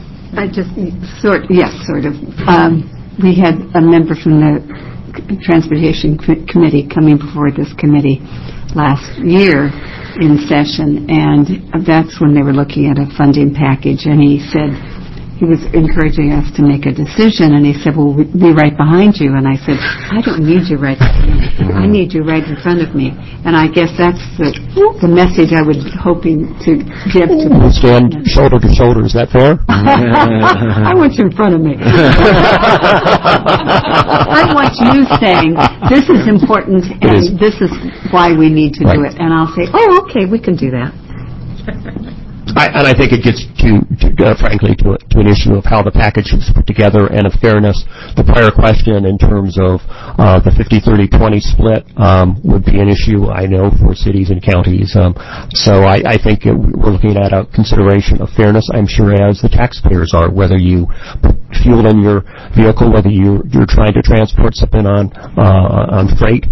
Yes, sort of. We had a member from the Transportation Committee coming before this committee last year in session, and that's when they were looking at a funding package, and he said he was encouraging us to make a decision, and he said, well, we'll be right behind you. And I said, I don't need you right behind me. I need you right in front of me. And I guess that's the message I was hoping to give to people. We'll stand shoulder to shoulder. Is that fair? I want you in front of me. I want you saying, this is important, and this is why we need to do it. And I'll say, oh, okay, we can do that. And I think it gets frankly, to an issue of how the package is put together and of fairness. The prior question in terms of the 50-30-20 split would be an issue, I know, for cities and counties. So I think we're looking at a consideration of fairness, I'm sure, as the taxpayers are, whether you put fuel in your vehicle, whether you're trying to transport something on freight.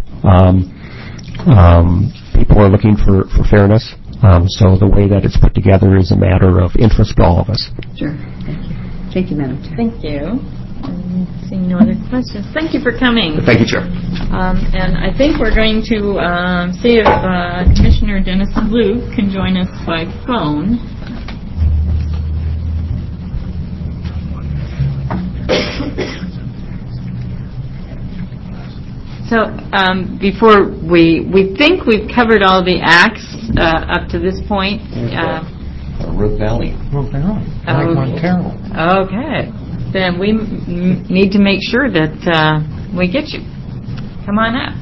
People are looking for fairness. So the way that it's put together is a matter of interest to all of us. Sure. Thank you. Thank you, Madam Chair. Thank you. Seeing no other questions. Thank you for coming. Thank you, Chair. And I think we're going to see if Commissioner Dennis Luke can join us by phone. So before we think we've covered all the acts up to this point. Rogue Valley. Mike Montero. Okay. Then we need to make sure that we get you. Come on up.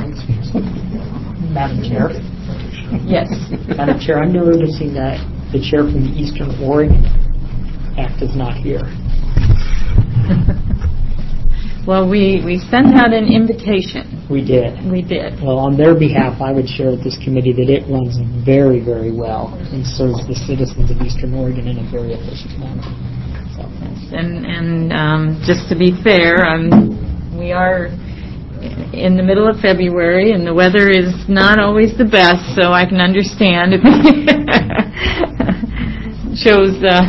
Madam Chair. Yes. Madam Chair, I'm noticing that the chair from the Eastern Oregon Act is not here. Well, we sent out an invitation. We did. We did. Well, on their behalf, I would share with this committee that it runs very, very well and serves the citizens of Eastern Oregon in a very efficient manner. So. And just to be fair, we are in the middle of February, and the weather is not always the best, so I can understand if it shows the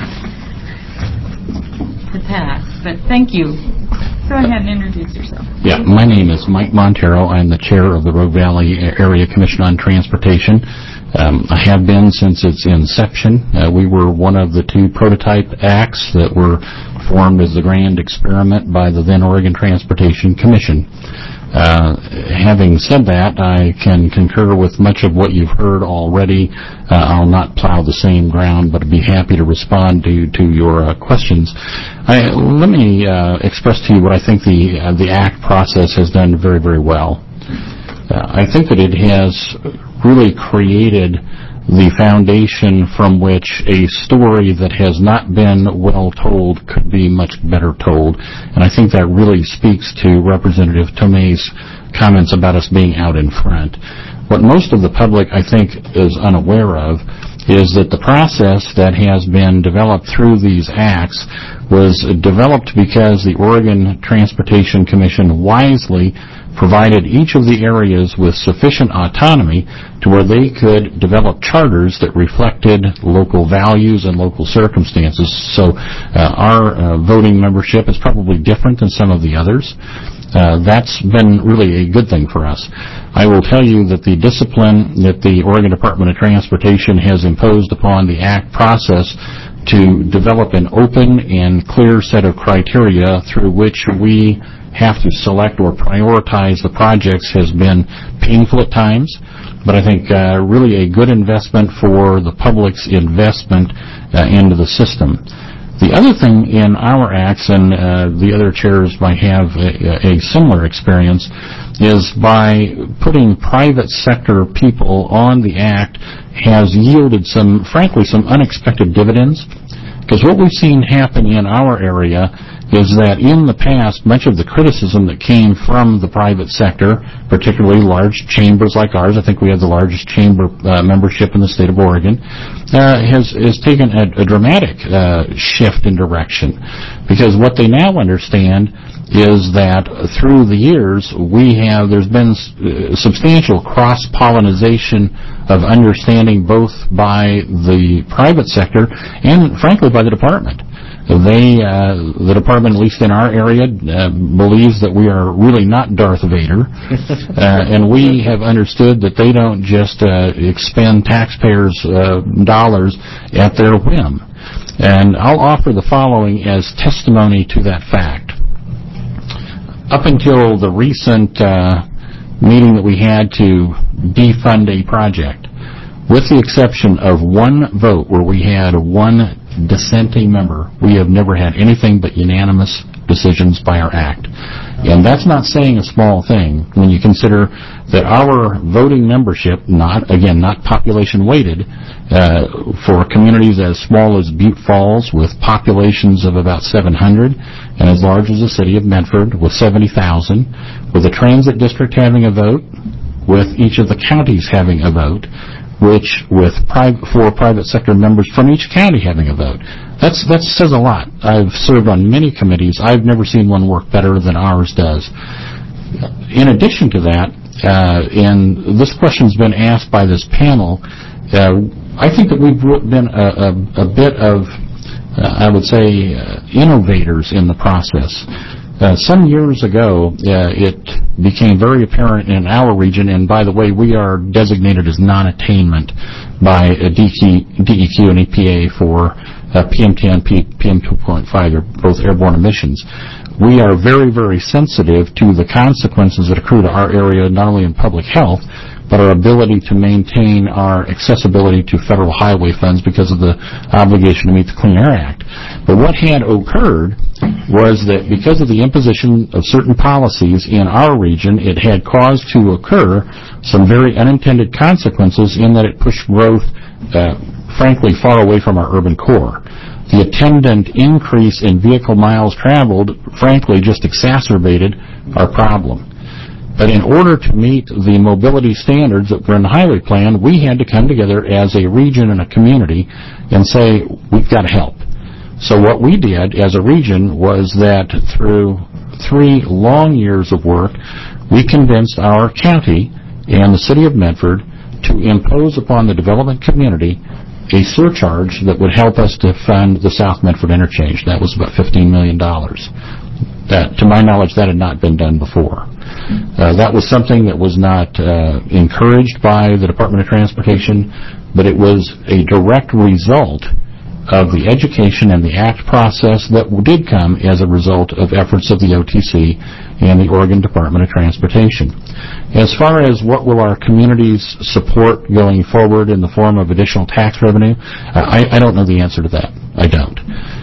past. But thank you. Go ahead and introduce yourself. Yeah, my name is Mike Montero. I'm the chair of the Rogue Valley Area Commission on Transportation. I have been since its inception. We were one of the two prototype acts that were formed as the grand experiment by the then Oregon Transportation Commission. Having said that, I can concur with much of what you've heard already. I'll not plow the same ground, but I'd be happy to respond to your questions. Let me express to you what I think the ACT process has done very, very well. I think that it has really created the foundation from which a story that has not been well told could be much better told. And I think that really speaks to Representative Tomei's comments about us being out in front. What most of the public, I think, is unaware of is that the process that has been developed through these acts was developed because the Oregon Transportation Commission wisely provided each of the areas with sufficient autonomy to where they could develop charters that reflected local values and local circumstances. So our voting membership is probably different than some of the others. That's been really a good thing for us. I will tell you that the discipline that the Oregon Department of Transportation has imposed upon the ACT process to develop an open and clear set of criteria through which we have to select or prioritize the projects has been painful at times, but I think really a good investment for the public's investment into the system. The other thing in our acts, and the other chairs might have a similar experience, is by putting private sector people on the act has yielded frankly some unexpected dividends. Because what we've seen happen in our area is that in the past, much of the criticism that came from the private sector, particularly large chambers like ours, I think we have the largest chamber membership in the state of Oregon, has taken a dramatic shift in direction. Because what they now understand is that through the years there's been substantial cross-pollinization of understanding both by the private sector and frankly by the department. The department, at least in our area, believes that we are really not Darth Vader, and we have understood that they don't just expend taxpayers' dollars at their whim. And I'll offer the following as testimony to that fact. Up until the recent meeting that we had to defund a project, with the exception of one vote where we had one dissenting member, we have never had anything but unanimous decisions by our ACT. And that's not saying a small thing when you consider that our voting membership, not population weighted, for communities as small as Butte Falls with populations of about 700 and as large as the city of Medford with 70,000, with the transit district having a vote, with each of the counties having a vote, which with four private sector members from each county having a vote. That says a lot. I've served on many committees. I've never seen one work better than ours does. In addition to that, and this question's been asked by this panel, I think that we've been a bit of I would say, innovators in the process. Some years ago, it became very apparent in our region, and by the way, we are designated as non-attainment by DEQ and EPA for PM10, PM2.5, they're both airborne emissions. We are very, very sensitive to the consequences that accrue to our area, not only in public health, but our ability to maintain our accessibility to federal highway funds because of the obligation to meet the Clean Air Act. But what had occurred was that because of the imposition of certain policies in our region, it had caused to occur some very unintended consequences in that it pushed growth, frankly, far away from our urban core. The attendant increase in vehicle miles traveled, frankly, just exacerbated our problem. But in order to meet the mobility standards that were in the highway plan, we had to come together as a region and a community and say, we've got to help. So what we did as a region was that through 3 long years of work, we convinced our county and the city of Medford to impose upon the development community a surcharge that would help us to fund the South Medford interchange. That was about $15 million. That, to my knowledge, that had not been done before. That was something that was not encouraged by the Department of Transportation, but it was a direct result of the education and the ACT process that did come as a result of efforts of the OTC and the Oregon Department of Transportation. As far as what will our communities support going forward in the form of additional tax revenue, I don't know the answer to that. I don't.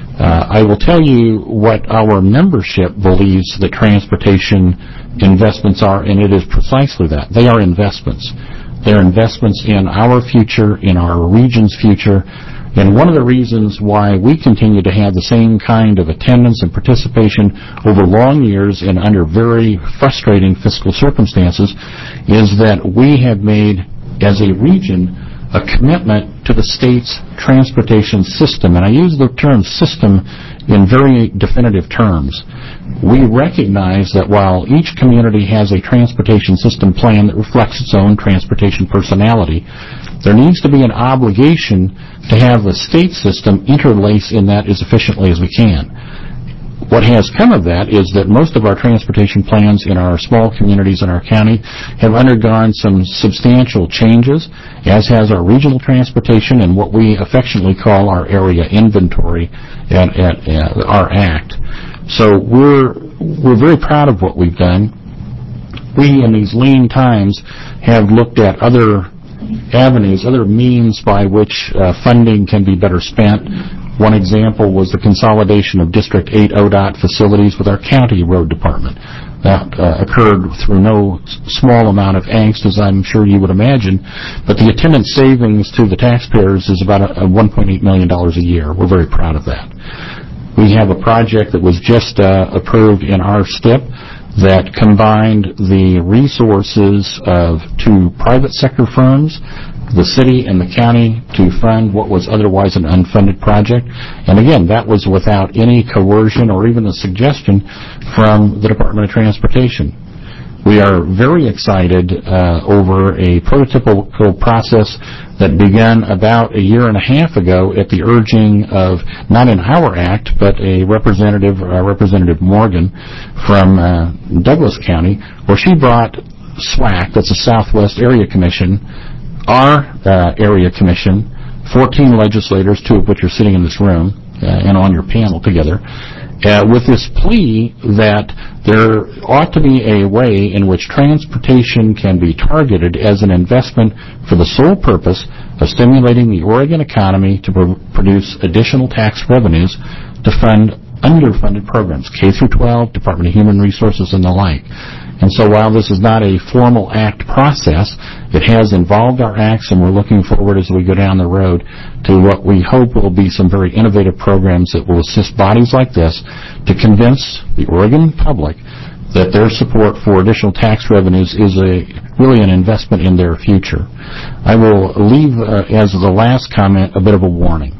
I will tell you what our membership believes that transportation investments are, and it is precisely that. They are investments. They're investments in our future, in our region's future, and one of the reasons why we continue to have the same kind of attendance and participation over long years and under very frustrating fiscal circumstances is that we have made, as a region, a commitment to the state's transportation system. And I use the term system in very definitive terms. We recognize that while each community has a transportation system plan that reflects its own transportation personality, there needs to be an obligation to have the state system interlace in that as efficiently as we can. What has come of that is that most of our transportation plans in our small communities in our county have undergone some substantial changes, as has our regional transportation and what we affectionately call our area inventory at our ACT. So we're very proud of what we've done. We, in these lean times, have looked at other avenues, other means by which funding can be better spent. One example was the consolidation of District 8 ODOT facilities with our county road department. That occurred through no small amount of angst, as I'm sure you would imagine, but the attendant savings to the taxpayers is about $1.8 million a year. We're very proud of that. We have a project that was just approved in our STIP that combined the resources of 2 private sector firms, the city and the county, to fund what was otherwise an unfunded project. And again, that was without any coercion or even a suggestion from the Department of Transportation. We are very excited over a prototypical process that began about 1.5 years ago at the urging of, not in our act, but a representative, Representative Morgan from Douglas County, where she brought SWAC, that's the Southwest Area Commission, our area commission, 14 legislators, 2 of which are sitting in this room and on your panel together, with this plea that there ought to be a way in which transportation can be targeted as an investment for the sole purpose of stimulating the Oregon economy to produce additional tax revenues to fund underfunded programs, K through 12, Department of Human Resources, and the like. And so while this is not a formal ACT process, it has involved our acts, and we're looking forward as we go down the road to what we hope will be some very innovative programs that will assist bodies like this to convince the Oregon public that their support for additional tax revenues is really an investment in their future. I will leave, as the last comment, a bit of a warning.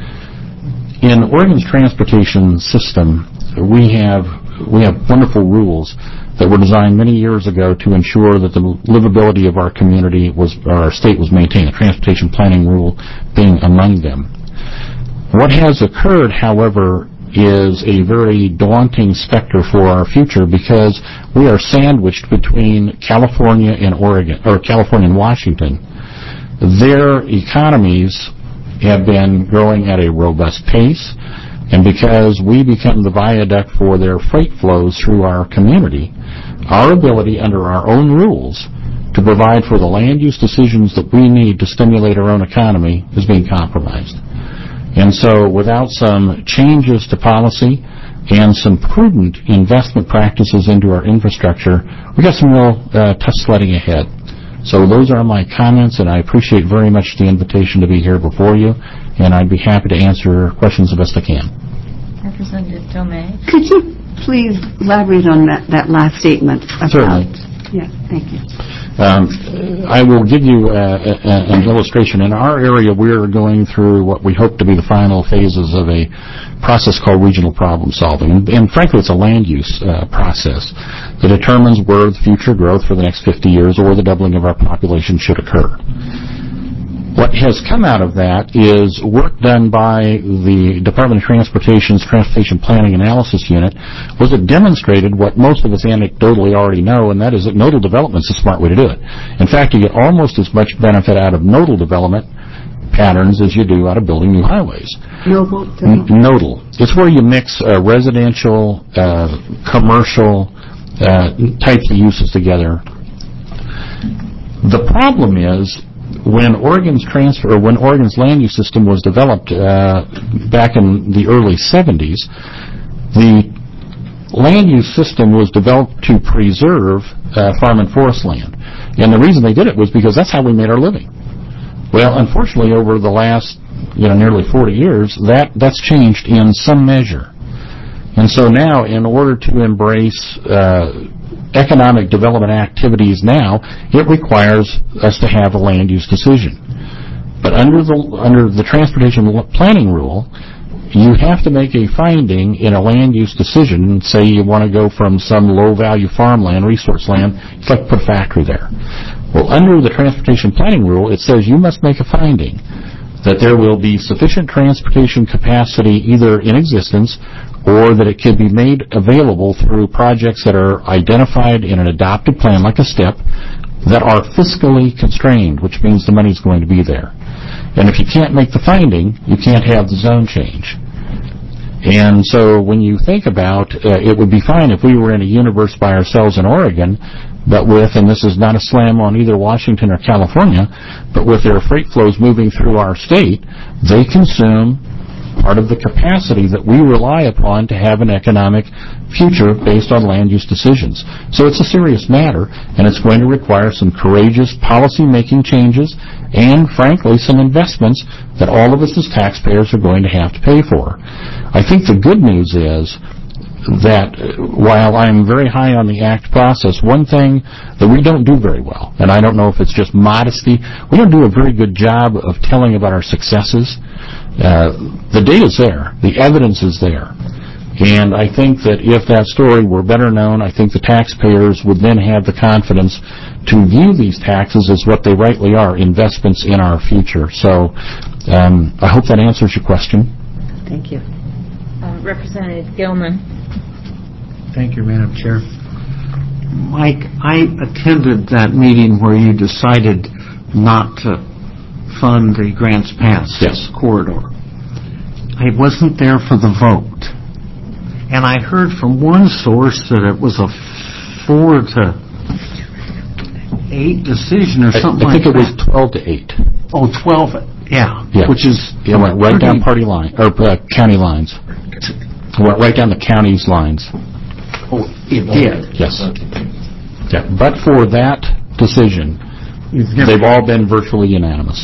In Oregon's transportation system, we have wonderful rules that were designed many years ago to ensure that the livability of our community our state was maintained, the transportation planning rule being among them. What has occurred, however, is a very daunting specter for our future because we are sandwiched between California and Oregon, or California and Washington. Their economies have been growing at a robust pace, and because we become the viaduct for their freight flows through our community, our ability under our own rules to provide for the land use decisions that we need to stimulate our own economy is being compromised. And so without some changes to policy and some prudent investment practices into our infrastructure, we got some real tough sledding ahead. So those are my comments, and I appreciate very much the invitation to be here before you, and I'd be happy to answer questions the best I can. Representative Tomei. Could you please elaborate on that last statement about... Certainly. Yeah, thank you. I will give you an illustration. In our area, we're going through what we hope to be the final phases of a process called regional problem solving. And frankly, it's a land use process that determines where the future growth for the next 50 years or the doubling of our population should occur. What has come out of that is work done by the Department of Transportation's Transportation Planning Analysis Unit was it demonstrated what most of us anecdotally already know, and that is that nodal development is a smart way to do it. In fact, you get almost as much benefit out of nodal development patterns as you do out of building new highways. Nodal. It's where you mix residential, commercial types of uses together. The problem is when Oregon's land use system was developed back in the early 70s, the land use system was developed to preserve farm and forest land. And the reason they did it was because that's how we made our living. Well, unfortunately, over the last nearly 40 years, that's changed in some measure. And so now, in order to embrace economic development activities now, it requires us to have a land use decision. But under the transportation planning rule, you have to make a finding in a land use decision. Say you want to go from some low-value farmland, resource land, it's like put a factory there. Well, under the transportation planning rule, it says you must make a finding that there will be sufficient transportation capacity either in existence or that it can be made available through projects that are identified in an adopted plan, like a STIP, that are fiscally constrained, which means the money's going to be there. And if you can't make the finding, you can't have the zone change. And so when you think about it would be fine if we were in a universe by ourselves in Oregon, but with, and this is not a slam on either Washington or California, but with their freight flows moving through our state, they consume part of the capacity that we rely upon to have an economic future based on land use decisions. So it's a serious matter, and it's going to require some courageous policy-making changes and, frankly, some investments that all of us as taxpayers are going to have to pay for. I think the good news is that while I'm very high on the ACT process, one thing that we don't do very well, and I don't know if it's just modesty, we don't do a very good job of telling about our successes. The data's there. The evidence is there. And I think that if that story were better known, I think the taxpayers would then have the confidence to view these taxes as what they rightly are, investments in our future. So I hope that answers your question. Thank you. Representative Gilman. Thank you, Madam Chair. Mike, I attended that meeting where you decided not to fund the Grants Pass corridor. I wasn't there for the vote. And I heard from one source that it was a 4-8 decision or something like that. I think it was 12-8. Oh, 12. Yeah. Which is it went right down party line or county lines. It went right down the county's lines. Oh, it did. Yes. Yeah. But for that decision, they've all been virtually unanimous.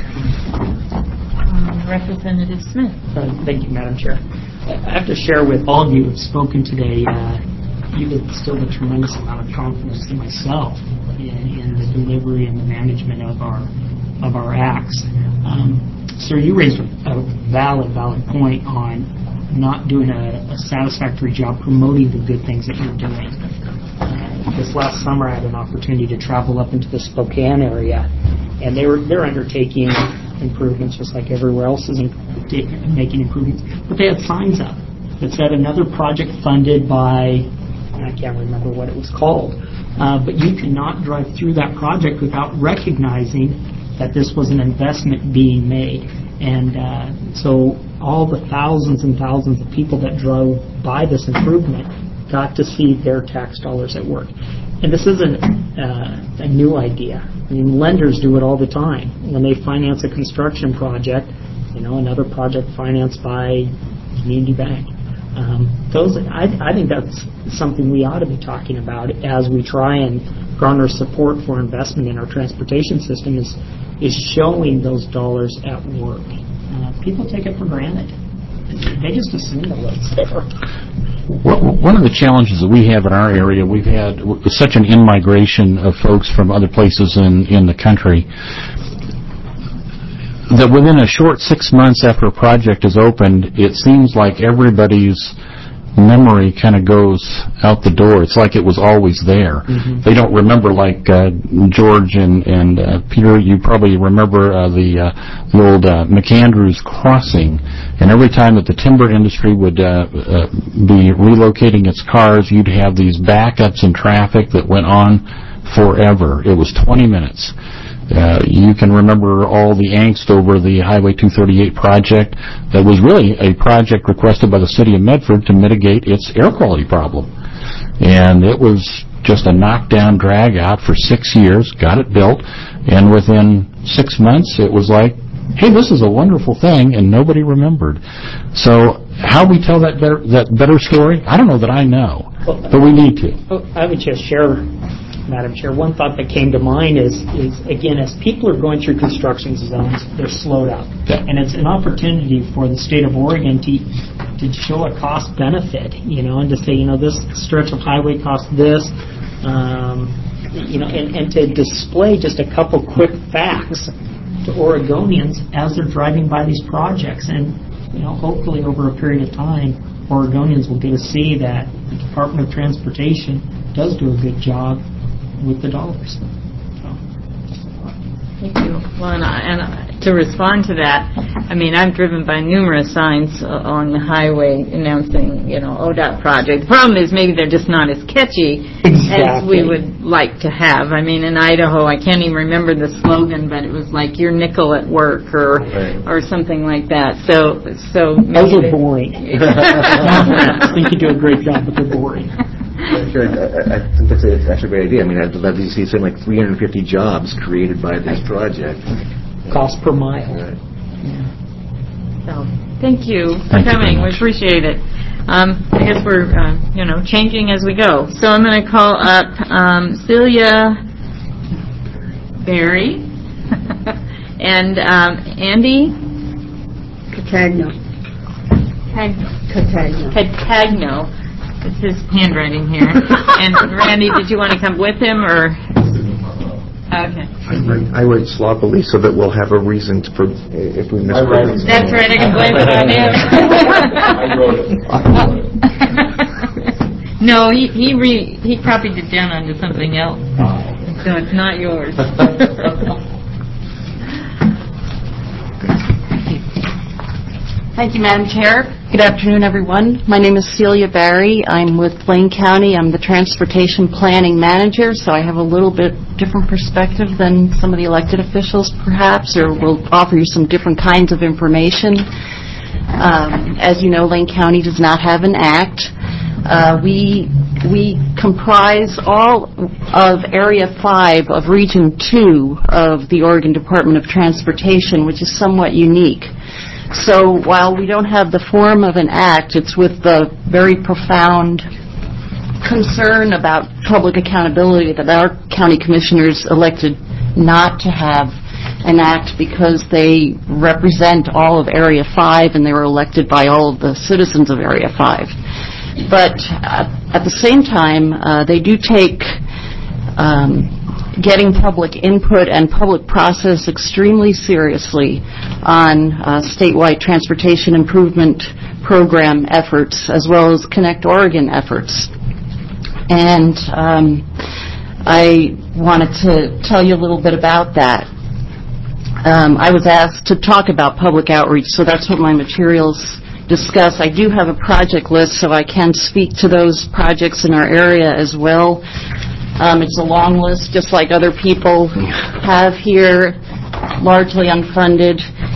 Representative Smith. Thank you, Madam Chair. I have to share with all of you who have spoken today, you've instilled a tremendous amount of confidence in myself in the delivery and the management of our acts. Sir, you raised a valid point on not doing a satisfactory job promoting the good things that you're doing. This last summer, I had an opportunity to travel up into the Spokane area, and they're undertaking improvements, just like everywhere else is making improvements. But they had signs up that said another project funded by, I can't remember what it was called, but you cannot drive through that project without recognizing that this was an investment being made. And so all the thousands and thousands of people that drove by this improvement got to see their tax dollars at work. And this isn't a new idea. I mean, lenders do it all the time. When they finance a construction project, another project financed by Community Bank. I think that's something we ought to be talking about as we try and garner support for investment in our transportation system is showing those dollars at work. People take it for granted. They just assume that it's there. One of the challenges that we have in our area, we've had such an in-migration of folks from other places in the country that within a short 6 months after a project is opened, it seems like everybody's memory kind of goes out the door. It's like it was always there. Mm-hmm. They don't remember, like George and Peter, you probably remember the old McAndrews Crossing. And every time that the timber industry would be relocating its cars, you'd have these backups in traffic that went on forever. It was 20 minutes. You can remember all the angst over the Highway 238 project that was really a project requested by the city of Medford to mitigate its air quality problem. And it was just a knockdown drag out for 6 years, got it built, and within 6 months it was like, hey, this is a wonderful thing, and nobody remembered. So how we tell that better story, I don't know that I know, but we need to. I would just share, Madam Chair, one thought that came to mind is again, as people are going through construction zones, they're slowed up. Yeah. And it's an opportunity for the state of Oregon to show a cost benefit, and to say, this stretch of highway costs this, and to display just a couple quick facts to Oregonians as they're driving by these projects. And, hopefully over a period of time, Oregonians will get to see that the Department of Transportation does do a good job with the dollars. Thank you. Well, and to respond to that, I've driven by numerous signs along the highway announcing, ODOT project. The problem is maybe they're just not as catchy as we would like to have. In Idaho, I can't even remember the slogan, but it was like your nickel at work or something like that. So those are boring. I think you do a great job, but they're boring. Sure, I think that's actually a great idea. I'd love to see something like 350 jobs created by this project. Cost per mile. Right. Yeah. So, thank you for coming. We appreciate it. I guess we're, changing as we go. So I'm going to call up Celia Berry and Andy Catagno. Catagno. It's his handwriting here. And Randy, did you want to come with him or? Okay. I write sloppily so that we'll have a reason for if we miss. That's right. I can blame it on him. I wrote it. No, he copied it down onto something else, so it's not yours. Thank you, Madam Chair. Good afternoon, everyone. My name is Celia Barry. I'm with Lane County. I'm the Transportation Planning Manager, so I have a little bit different perspective than some of the elected officials, perhaps, or will offer you some different kinds of information. As you know, Lane County does not have an act. We comprise all of Area 5 of Region 2 of the Oregon Department of Transportation, which is somewhat unique. So while we don't have the form of an act, it's with the very profound concern about public accountability that our county commissioners elected not to have an act because they represent all of Area 5 and they were elected by all of the citizens of Area 5. But at the same time, they do take getting public input and public process extremely seriously on statewide transportation improvement program efforts as well as Connect Oregon efforts. And I wanted to tell you a little bit about that. I was asked to talk about public outreach, so that's what my materials discuss. I do have a project list, so I can speak to those projects in our area as well. It's a long list, just like other people have here, largely unfunded,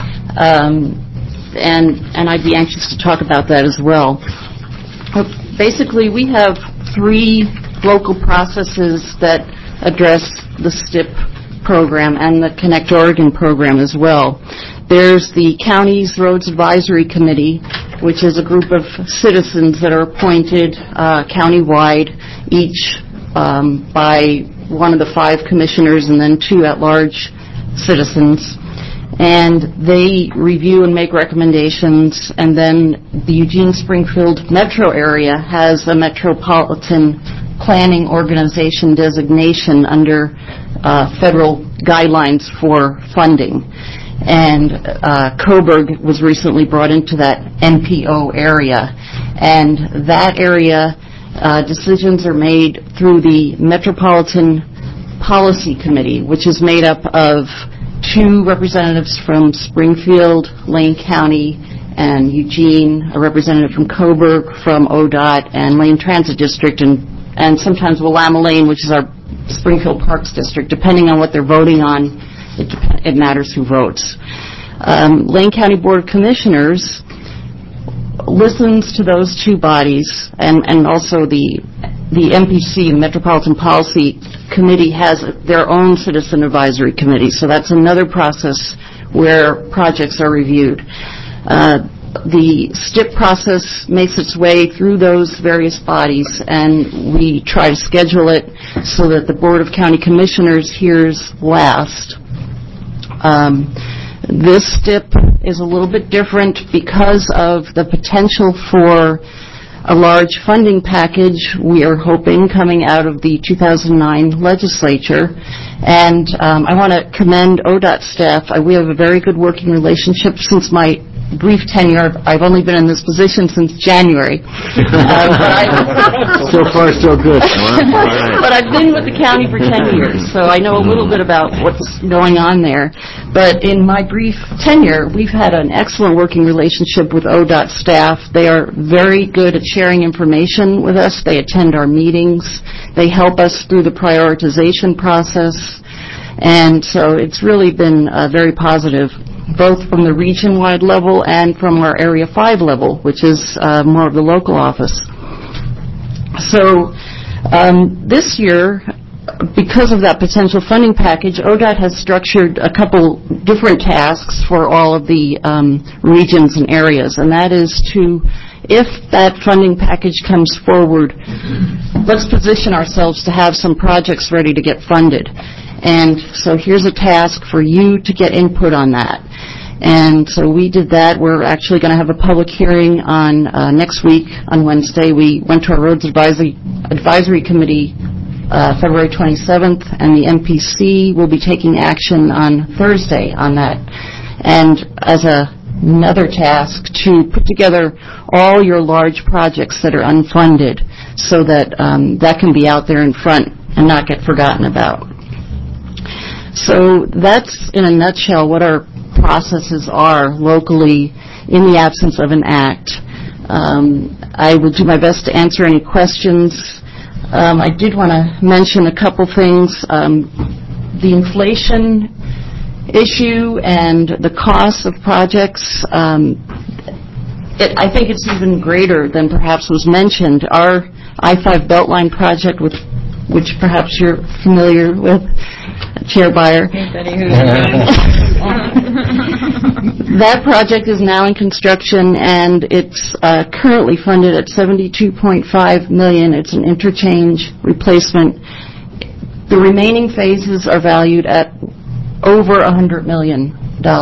and I'd be anxious to talk about that as well. Basically, we have 3 local processes that address the STIP program and the Connect Oregon program as well. There's the county's Roads Advisory Committee, which is a group of citizens that are appointed countywide, each by one of the 5 commissioners and then 2 at-large citizens. And they review and make recommendations, and then the Eugene-Springfield metro area has a metropolitan planning organization designation under federal guidelines for funding. And Coburg was recently brought into that NPO area. And that area, decisions are made through the Metropolitan Policy Committee, which is made up of 2 representatives from Springfield, Lane County, and Eugene, a representative from Coburg, from ODOT, and Lane Transit District, and sometimes Willamette Lane, which is our Springfield Parks District. Depending on what they're voting on, it matters who votes. Lane County Board of Commissioners listens to those 2 bodies, and also the MPC, Metropolitan Policy Committee, has their own citizen advisory committee. So that's another process where projects are reviewed. The STIP process makes its way through those various bodies, and we try to schedule it so that the Board of County Commissioners hears last. This STIP is a little bit different because of the potential for a large funding package we are hoping coming out of the 2009 legislature. And I want to commend ODOT staff. We have a very good working relationship since my brief tenure. I've only been in this position since January. So far, so good. But I've been with the county for 10 years, so I know a little bit about what's going on there. But in my brief tenure, we've had an excellent working relationship with ODOT staff. They are very good at sharing information with us. They attend our meetings. They help us through the prioritization process. And so it's really been very positive, both from the region-wide level and from our Area 5 level, which is more of the local office. So this year, because of that potential funding package, ODOT has structured a couple different tasks for all of the regions and areas, and that is to, if that funding package comes forward, let's position ourselves to have some projects ready to get funded. And so here's a task for you to get input on that. And so we did that. We're actually going to have a public hearing on next week on Wednesday. We went to our Roads Advisory Committee February 27th, and the MPC will be taking action on Thursday on that. And as another task, to put together all your large projects that are unfunded so that that can be out there in front and not get forgotten about. So that's, in a nutshell, what our processes are locally in the absence of an act. I will do my best to answer any questions. I did want to mention a couple things. The inflation issue and the cost of projects, I think it's even greater than perhaps was mentioned. Our I-5 Beltline project, which perhaps you're familiar with, Chair Beyer. That project is now in construction, and it's currently funded at $72.5 million. It's an interchange replacement. The remaining phases are valued at over $100 million.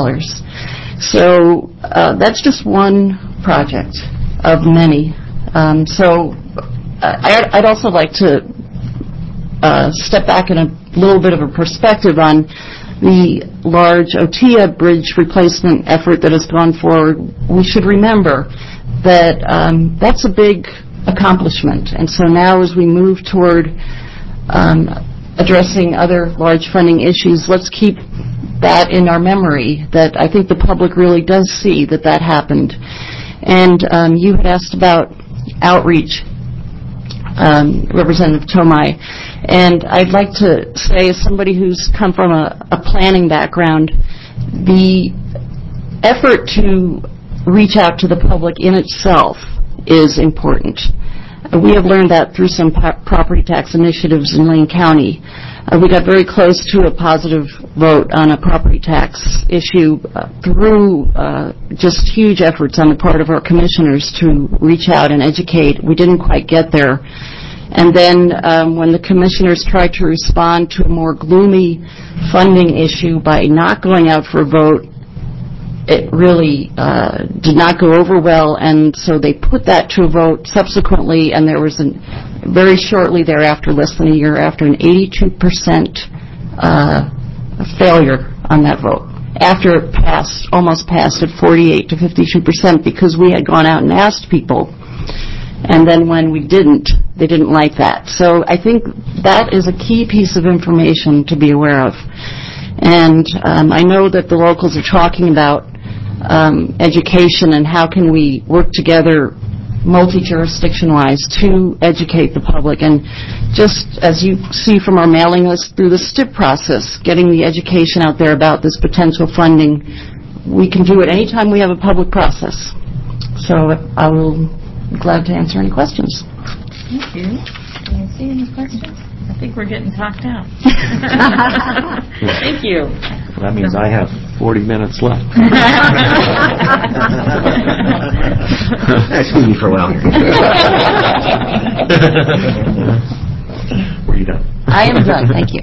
So that's just one project of many. So I'd also like to step back in a little bit of a perspective on the large OTIA bridge replacement effort that has gone forward. We should remember that that's a big accomplishment. And so now as we move toward addressing other large funding issues, let's keep that in our memory, that I think the public really does see that that happened. And you had asked about outreach, Representative Tomei, and I'd like to say, as somebody who's come from a planning background, the effort to reach out to the public in itself is important. We have learned that through some property tax initiatives in Lane County. We got very close to a positive vote on a property tax issue through just huge efforts on the part of our commissioners to reach out and educate. We didn't quite get there. And then when the commissioners tried to respond to a more gloomy funding issue by not going out for a vote, it really did not go over well, and so they put that to a vote subsequently, and there was very shortly thereafter, less than a year after, an 82% failure on that vote. After it passed, almost passed at 48 to 52%, because we had gone out and asked people, and then when we didn't, they didn't like that. So I think that is a key piece of information to be aware of. And I know that the locals are talking about education and how can we work together multi-jurisdiction-wise to educate the public. And just as you see from our mailing list through the STIP process, getting the education out there about this potential funding, we can do it anytime we have a public process. So I will be glad to answer any questions. Thank you. Can you see any questions? I think we're getting talked out. Thank you. Well, that means I have 40 minutes left. Excuse me for a while. Were you done? I am done. Thank you.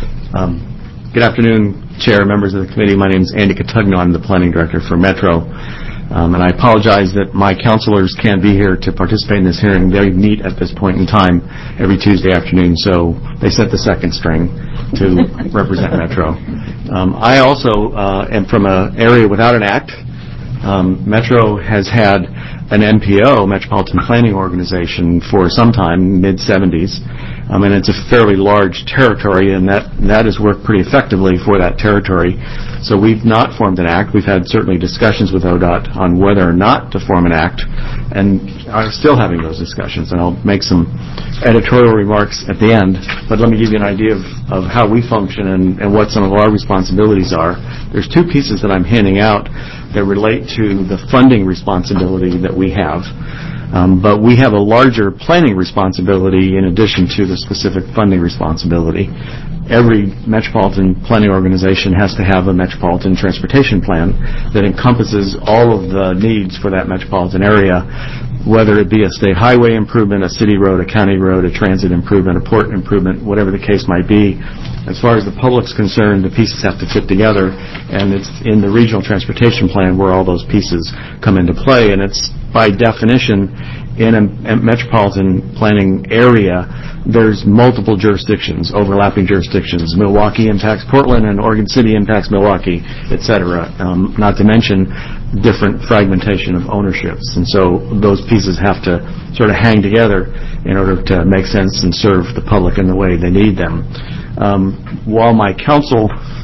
Good afternoon, Chair, members of the committee. My name is Andy Catugno. I'm the Planning Director for Metro. And I apologize that my counselors can't be here to participate in this hearing. They meet at this point in time every Tuesday afternoon, so they sent the second string to represent Metro. I also am from an area without an act. Metro has had an MPO, Metropolitan Planning Organization, for some time, mid-'70s, and it's a fairly large territory, and that has worked pretty effectively for that territory. So we've not formed an act. We've had certainly discussions with ODOT on whether or not to form an act, and are still having those discussions, and I'll make some editorial remarks at the end, but let me give you an idea of how we function and what some of our responsibilities are. There's two pieces that I'm handing out that relate to the funding responsibility that we have. But we have a larger planning responsibility in addition to the specific funding responsibility. Every metropolitan planning organization has to have a metropolitan transportation plan that encompasses all of the needs for that metropolitan area, whether it be a state highway improvement, a city road, a county road, a transit improvement, a port improvement, whatever the case might be. As far as the public's concerned, the pieces have to fit together, and it's in the regional transportation plan where all those pieces come into play, and it's by definition in a metropolitan planning area, there's multiple jurisdictions, overlapping jurisdictions. Milwaukee impacts Portland, and Oregon City impacts Milwaukee, et cetera, not to mention different fragmentation of ownerships. And so those pieces have to sort of hang together in order to make sense and serve the public in the way they need them. While my council,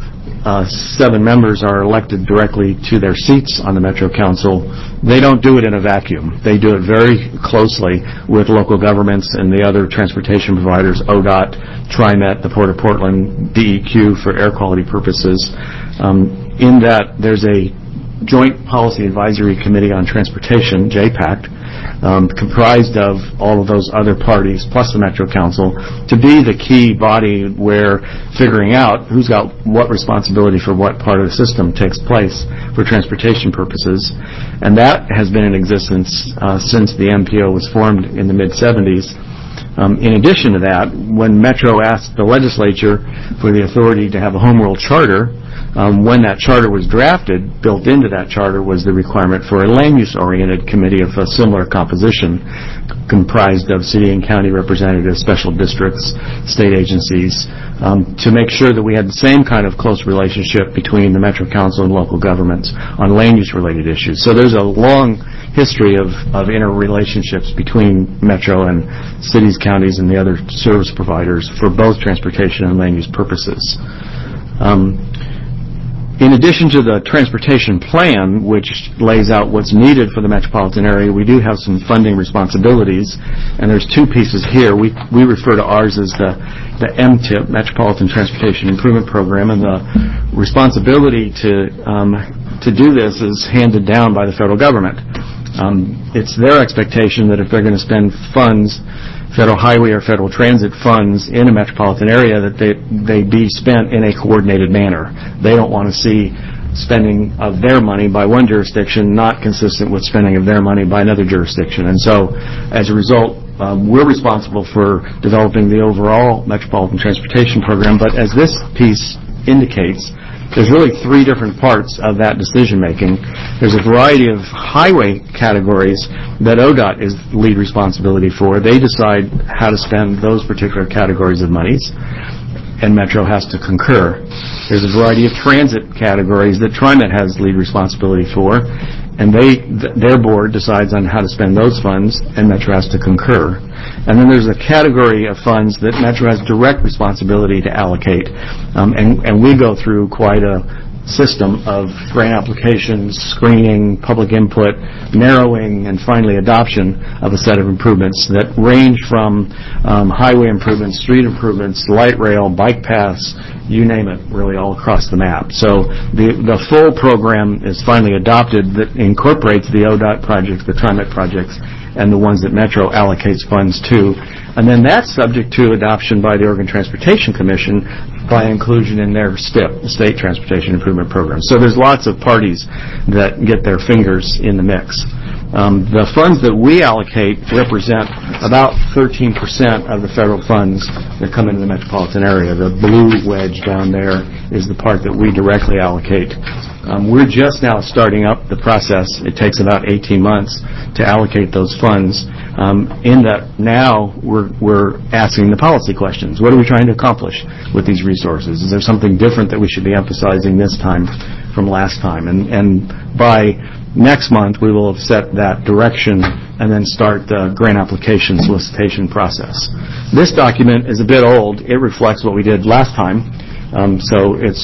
7 members are elected directly to their seats on the Metro Council, they don't do it in a vacuum. They do it very closely with local governments and the other transportation providers, ODOT, TriMet, the Port of Portland, DEQ for air quality purposes. In that, there's a Joint Policy Advisory Committee on Transportation, JPACT, comprised of all of those other parties, plus the Metro Council, to be the key body where figuring out who's got what responsibility for what part of the system takes place for transportation purposes. And that has been in existence since the MPO was formed in the mid-'70s. In addition to that, when Metro asked the legislature for the authority to have a home rule charter, when that charter was drafted, built into that charter was the requirement for a land-use-oriented committee of a similar composition, comprised of city and county representatives, special districts, state agencies, to make sure that we had the same kind of close relationship between the Metro Council and local governments on land-use-related issues. So there's a long history of interrelationships between Metro and cities, counties, and the other service providers for both transportation and land use purposes. In addition to the transportation plan, which lays out what's needed for the metropolitan area, we do have some funding responsibilities, and there's two pieces here. We refer to ours as the MTIP, Metropolitan Transportation Improvement Program, and the responsibility to do this is handed down by the federal government. It's their expectation that if they're going to spend funds, federal highway or federal transit funds in a metropolitan area, that they be spent in a coordinated manner. They don't want to see spending of their money by one jurisdiction not consistent with spending of their money by another jurisdiction. And so, as a result, we're responsible for developing the overall metropolitan transportation program. But as this piece indicates, there's really three different parts of that decision-making. There's a variety of highway categories that ODOT is lead responsibility for. They decide how to spend those particular categories of monies, and Metro has to concur. There's a variety of transit categories that TriMet has lead responsibility for, and their board decides on how to spend those funds, and Metro has to concur. And then there's a category of funds that Metro has direct responsibility to allocate, and we go through quite a system of grant applications, screening, public input, narrowing, and finally adoption of a set of improvements that range from highway improvements, street improvements, light rail, bike paths, you name it, really all across the map. So the full program is finally adopted that incorporates the ODOT projects, the TriMet projects, and the ones that Metro allocates funds to. And then that's subject to adoption by the Oregon Transportation Commission by inclusion in their STIP, the State Transportation Improvement Program. So there's lots of parties that get their fingers in the mix. The funds that we allocate represent about 13% of the federal funds that come into the metropolitan area. The blue wedge down there is the part that we directly allocate. We're just now starting up the process. It takes about 18 months to allocate those funds. In that now we're asking the policy questions. What are we trying to accomplish with these resources? Is there something different that we should be emphasizing this time from last time? And by next month, we will have set that direction and then start the grant application solicitation process. This document is a bit old. It reflects what we did last time. So it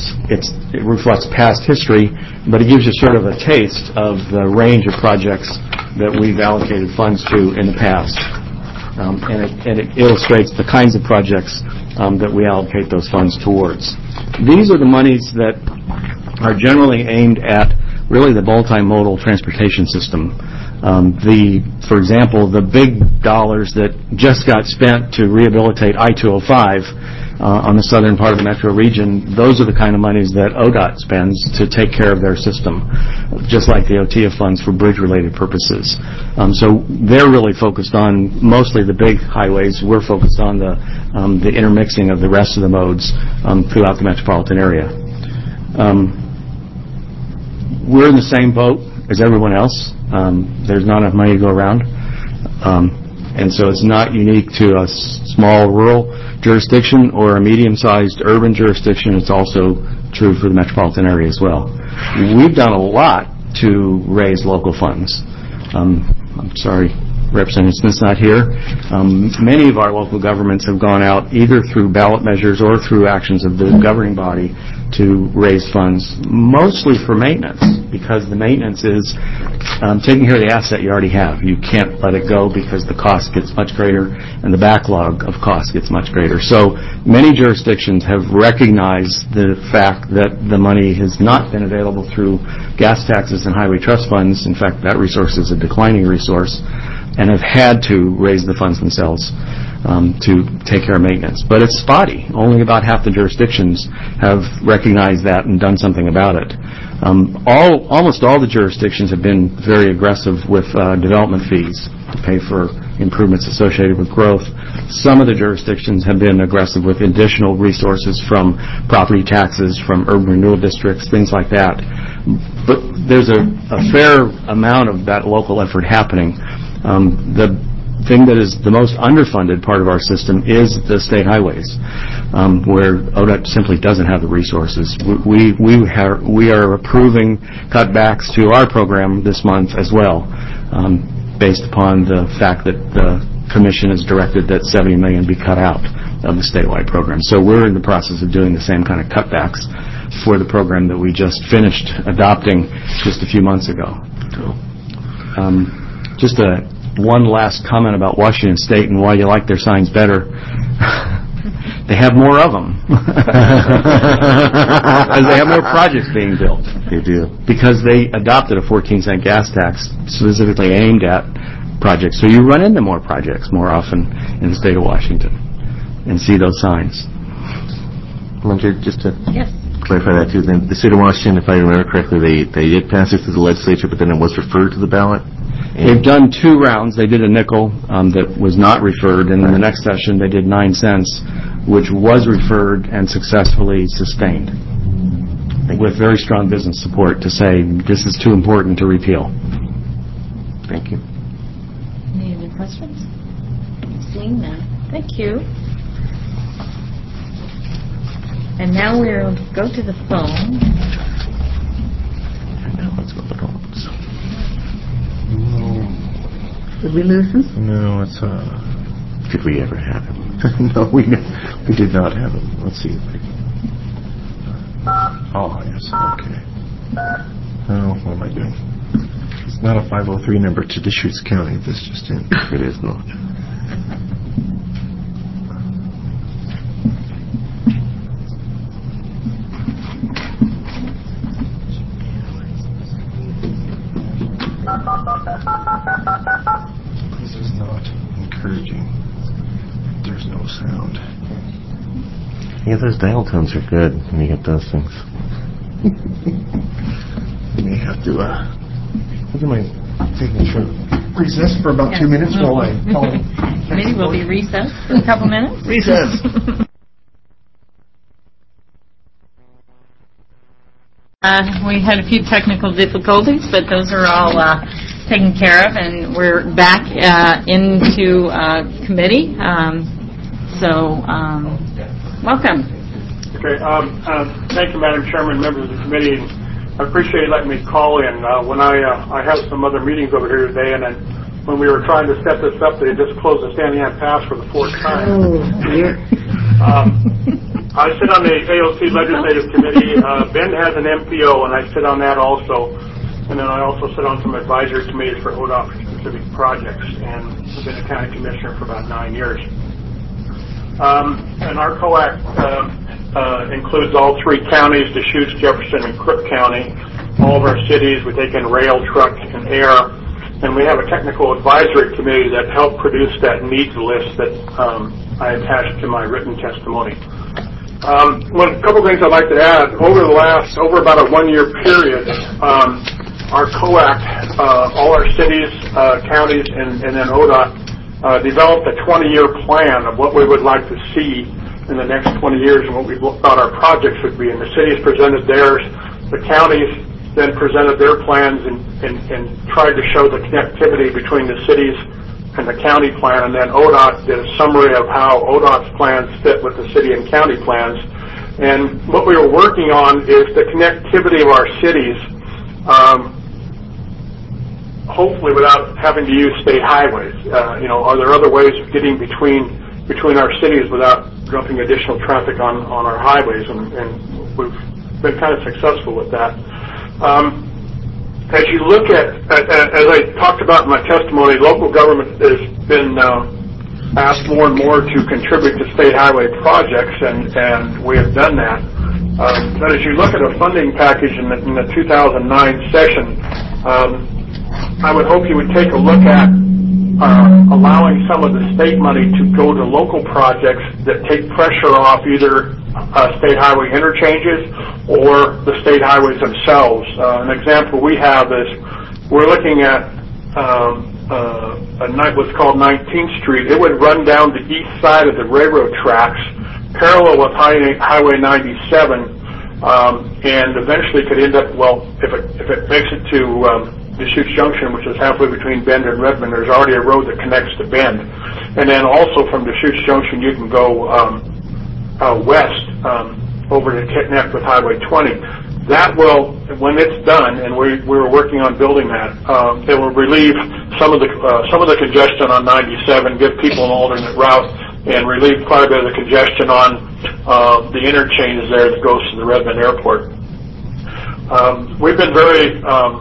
reflects past history, but it gives you sort of a taste of the range of projects that we've allocated funds to in the past. And it illustrates the kinds of projects that we allocate those funds towards. These are the monies that are generally aimed at really the multimodal transportation system. For example, the big dollars that just got spent to rehabilitate I-205 on the southern part of the metro region, those are the kind of monies that ODOT spends to take care of their system, just like the OTIA funds for bridge-related purposes. So they're really focused on mostly the big highways. We're focused on the intermixing of the rest of the modes throughout the metropolitan area. We're in the same boat as everyone else. There's not enough money to go around. And so it's not unique to a small rural jurisdiction or a medium-sized urban jurisdiction. It's also true for the metropolitan area as well. We've done a lot to raise local funds. I'm sorry, Representative Smith's not here. Many of our local governments have gone out either through ballot measures or through actions of the governing body to raise funds, mostly for maintenance, because the maintenance is taking care of the asset you already have. You can't let it go because the cost gets much greater and the backlog of costs gets much greater. So many jurisdictions have recognized the fact that the money has not been available through gas taxes and highway trust funds. In fact, that resource is a declining resource, and have had to raise the funds themselves to take care of maintenance. But it's spotty. Only about half the jurisdictions have recognized that and done something about it. Almost all the jurisdictions have been very aggressive with development fees to pay for improvements associated with growth. Some of the jurisdictions have been aggressive with additional resources from property taxes, from urban renewal districts, things like that. But there's a fair amount of that local effort happening. The thing that is the most underfunded part of our system is the state highways, where ODOT simply doesn't have the resources. We are approving cutbacks to our program this month as well, based upon the fact that the Commission has directed that $70 million be cut out of the statewide program. So we're in the process of doing the same kind of cutbacks. for the program that we just finished adopting just a few months ago. Just one last comment about Washington State and why you like their signs better. They have more of them. As they have more projects being built. They do. Because they adopted a 14-cent gas tax specifically aimed at projects. So you run into more projects more often in the state of Washington and see those signs. Just to Yes. clarify that too, then the state of Washington, if I remember correctly, they did pass it through the legislature, but then it was referred to the ballot? They've done 2 rounds. They did a nickel that was not referred, and in the next session they did 9 cents, which was referred and successfully sustained with very strong business support to say this is too important to repeal. Thank you. Any other questions? Seeing none. Thank you. And now we'll go to the phone. Now let's go to the phones. Did we lose him? No, it's Did we ever have him? no, we did not have him. Let's see if I can. Oh, yes, okay. Oh, what am I doing? It's not a 503 number to Deschutes County. This just in. It is not. This is not encouraging. There's no sound. Yeah, those dial tones are good when you get those things. You may have to, look at my taking a recess for about 2 minutes while I call him. Committee will be recessed in a couple minutes. Recess! We had a few technical difficulties, but those are all taken care of, and we're back into committee. Welcome. Okay. Thank you, Madam Chairman, members of the committee. I appreciate you letting me call in. When I have some other meetings over here today, and then when we were trying to set this up, they just closed the Standing Pass for the 4th time. Oh, dear. I sit on the AOC Legislative Committee. Ben has an MPO, and I sit on that also. And then I also sit on some advisory committees for ODOT-specific projects, and I've been a county commissioner for about 9 years. And our COAC includes all 3 counties, Deschutes, Jefferson, and Crook County. All of our cities, we take in rail, truck, and air. And we have a technical advisory committee that helped produce that needs list that I attached to my written testimony. A couple things I'd like to add. Over about a 1-year period, our COAC, all our cities, counties, and then ODOT developed a 20-year plan of what we would like to see in the next 20 years and what we thought our projects would be. And the cities presented theirs. The counties then presented their plans and tried to show the connectivity between the cities and the county plan. And then ODOT did a summary of how ODOT's plans fit with the city and county plans. And what we were working on is the connectivity of our cities, hopefully without having to use state highways. Are there other ways of getting between our cities without dumping additional traffic on our highways? And we've been kind of successful with that. As you look at, as I talked about in my testimony, local government has been asked more and more to contribute to state highway projects, and we have done that. But as you look at a funding package in the 2009 session, I would hope you would take a look at allowing some of the state money to go to local projects that take pressure off either state highway interchanges or the state highways themselves. An example we have is we're looking at what's called 19th Street. It would run down the east side of the railroad tracks, parallel with Highway 97, and eventually could end up, if it makes it to Deschutes Junction, which is halfway between Bend and Redmond, there's already a road that connects to Bend. And then also from Deschutes Junction, you can go west over to connect with Highway 20. That will, when it's done, and we're working on building that, it will relieve some of the congestion on 97, give people an alternate route, and relieve quite a bit of the congestion on the interchange there that goes to the Redmond Airport. We've been very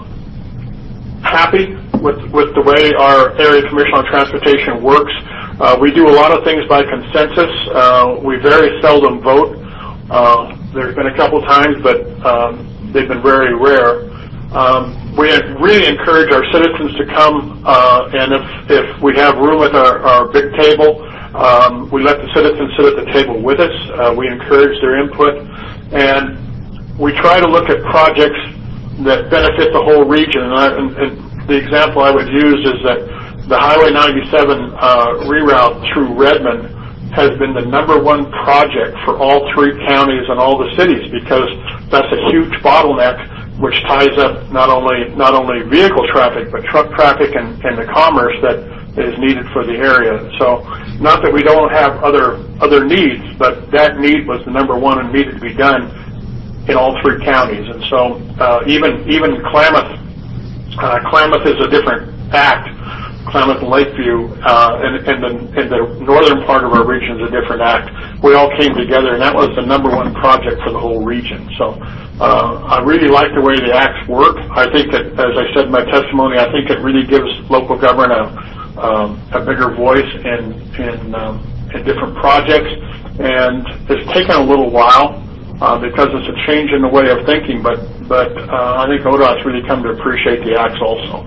happy with the way our Area Commission on Transportation works. We do a lot of things by consensus. We very seldom vote. There's been a couple times, but they've been very rare. We really encourage our citizens to come, and if we have room at our big table, we let the citizens sit at the table with us. We encourage their input, and we try to look at projects that benefit the whole region. And the example I would use is that the Highway 97 reroute through Redmond has been the #1 project for all 3 counties and all the cities, because that's a huge bottleneck which ties up not only vehicle traffic but truck traffic and the commerce that is needed for the area. So not that we don't have other needs, but that need was the #1 and needed to be done in all 3 counties. And so even Klamath is a different act. Klamath and Lakeview, and the northern part of our region is a different act. We all came together, and that was the #1 project for the whole region. So I really like the way the acts work. I think that, as I said in my testimony, I think it really gives local government a bigger voice in different projects. And it's taken a little while because it's a change in the way of thinking, but I think ODOT's really come to appreciate the acts also.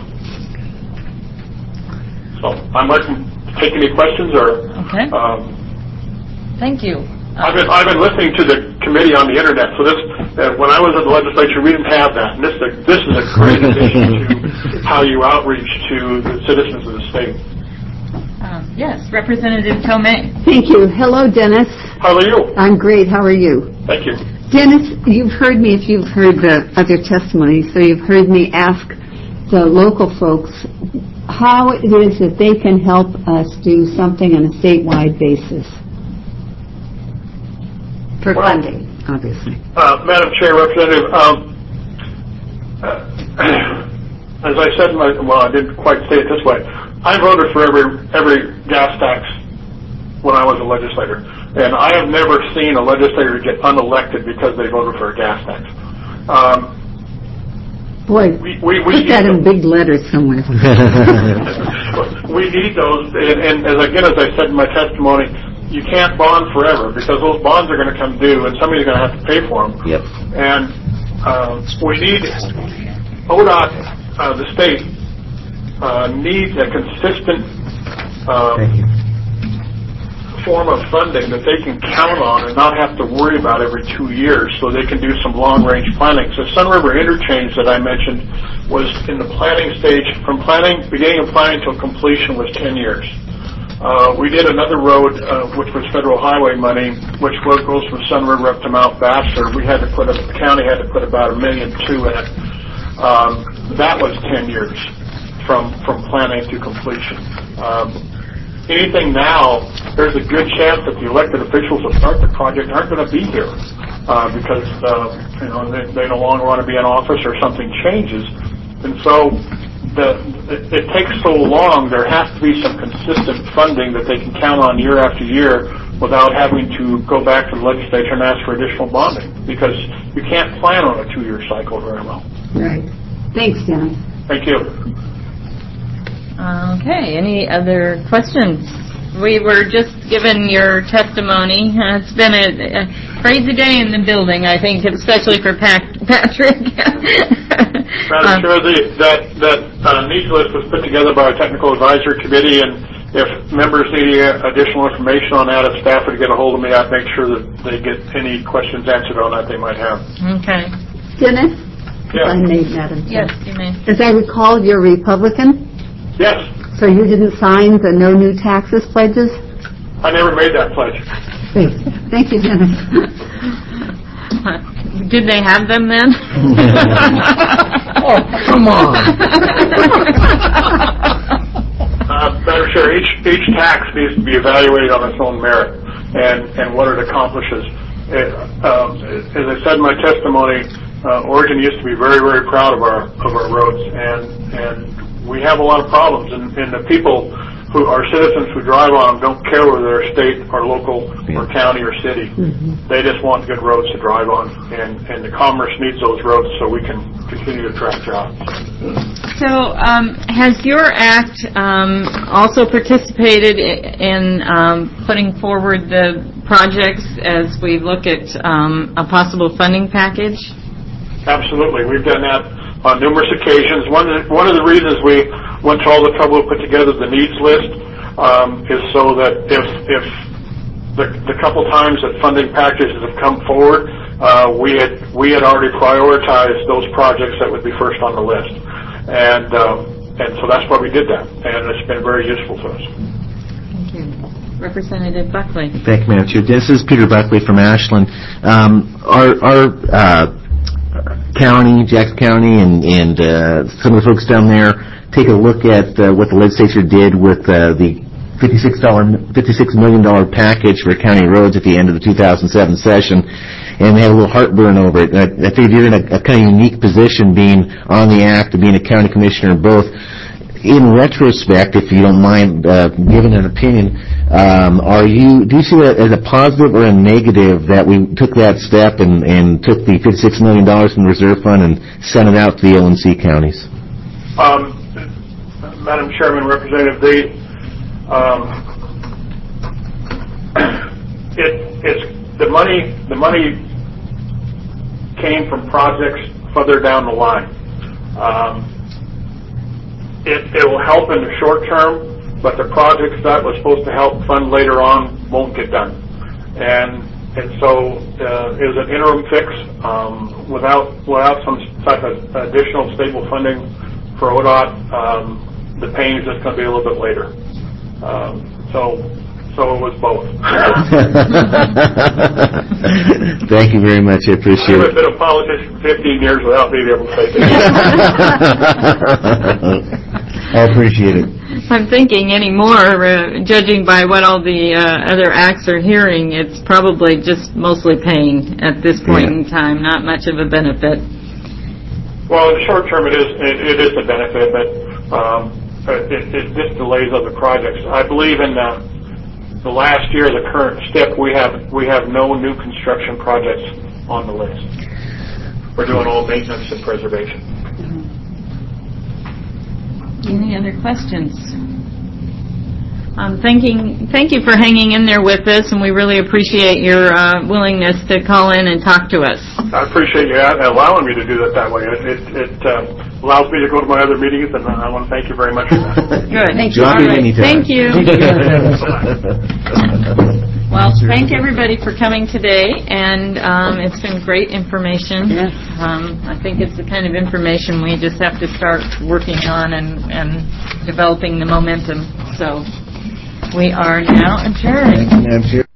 So I might take any questions or. Okay. Thank you. I've been listening to the committee on the internet. So this, when I was in the legislature, we didn't have that, and this is a great addition to how you outreach to the citizens of the state. Yes, Representative Tomei. Thank you. Hello, Dennis. How are you? I'm great. How are you? Thank you. Dennis, you've heard me, if you've heard the other testimony, so you've heard me ask the local folks how it is that they can help us do something on a statewide basis. For funding, obviously. Madam Chair, Representative, as I said, I didn't quite say it this way. I voted for every gas tax when I was a legislator, and I have never seen a legislator get unelected because they voted for a gas tax. Boy, put that in big letters somewhere. We need those, and as I said in my testimony, you can't bond forever because those bonds are going to come due, and somebody's going to have to pay for them. Yep. And we need ODOT, the state, needs a consistent form of funding that they can count on and not have to worry about every 2 years, so they can do some long-range planning. So Sun River Interchange that I mentioned was in the planning stage, from beginning of planning till completion was 10 years. We did another road, which was federal highway money, which goes from Sun River up to Mount Bachelor. The county had to put about $1.2 million in it. That was 10 years from planning to completion. Anything now, there's a good chance that the elected officials that start the project aren't going to be here because they no longer want to be in office or something changes. And so it takes so long, there has to be some consistent funding that they can count on year after year without having to go back to the legislature and ask for additional bonding, because you can't plan on a 2-year cycle very well. Right. Thanks, Dennis. Thank you. Okay, any other questions? We were just given your testimony. It's been a crazy day in the building, I think, especially for Patrick. Madam Chair, that needs list was put together by a technical advisory committee, and if members need additional information on that, if staff would get a hold of me, I'd make sure that they get any questions answered on that they might have. Okay. Dennis? Yeah. If I may, Madam Chair. Yes, you may. As I recall, you're Republican? Yes. So you didn't sign the no new taxes pledges? I never made that pledge. Great. Thank you, Dennis. Did they have them then? Oh, come on. Madam Chair, each tax needs to be evaluated on its own merit and what it accomplishes. As I said in my testimony, Oregon used to be very, very proud of our roads, and we have a lot of problems, and the people our citizens who drive on them don't care whether they're state or local or county or city. They just want good roads to drive on, and the commerce needs those roads so we can continue to attract jobs. So, has your act also participated in putting forward the projects as we look at a possible funding package? Absolutely. We've done that on numerous occasions. One of the reasons we went to all the trouble to put together the needs list is so that if the couple times that funding packages have come forward, we had already prioritized those projects that would be first on the list. And so that's why we did that, and it's been very useful to us. Thank you. Representative Buckley. Thank you, Madam Chair. This is Peter Buckley from Ashland. Our county, Jackson County, and some of the folks down there take a look at what the legislature did with the $56 million package for county roads at the end of the 2007 session, and they had a little heartburn over it. I figured you're in a kind of unique position, being on the act and being a county commissioner both. In retrospect, if you don't mind giving an opinion, do you see that as a positive or a negative that we took that step and took the $56 million from the reserve fund and sent it out to the O&C counties? Madam Chairman, Representative, the money came from projects further down the line. It will help in the short term, but the projects that was supposed to help fund later on won't get done. And so it was an interim fix without some type of additional stable funding for ODOT. The pain is just going to be a little bit later. So it was both. Thank you very much. I appreciate it. I've been a politician for 15 years without being able to say that. I appreciate it. I'm thinking anymore, judging by what all the other acts are hearing, it's probably just mostly pain at this point in time, not much of a benefit. Well, in the short term, it is a benefit, but it just delays other projects. I believe in the last year, the current STIP, we have no new construction projects on the list. We're doing all maintenance and preservation. Any other questions? Thank you for hanging in there with us, and we really appreciate your willingness to call in and talk to us. I appreciate you allowing me to do that way. It allows me to go to my other meetings, and I want to thank you very much for that. Good. Thank you. Right. Thank you. Well, thank everybody for coming today, and it's been great information. Yes. I think it's the kind of information we just have to start working on and developing the momentum. So we are now adjourned. Thank you, Madam Chair.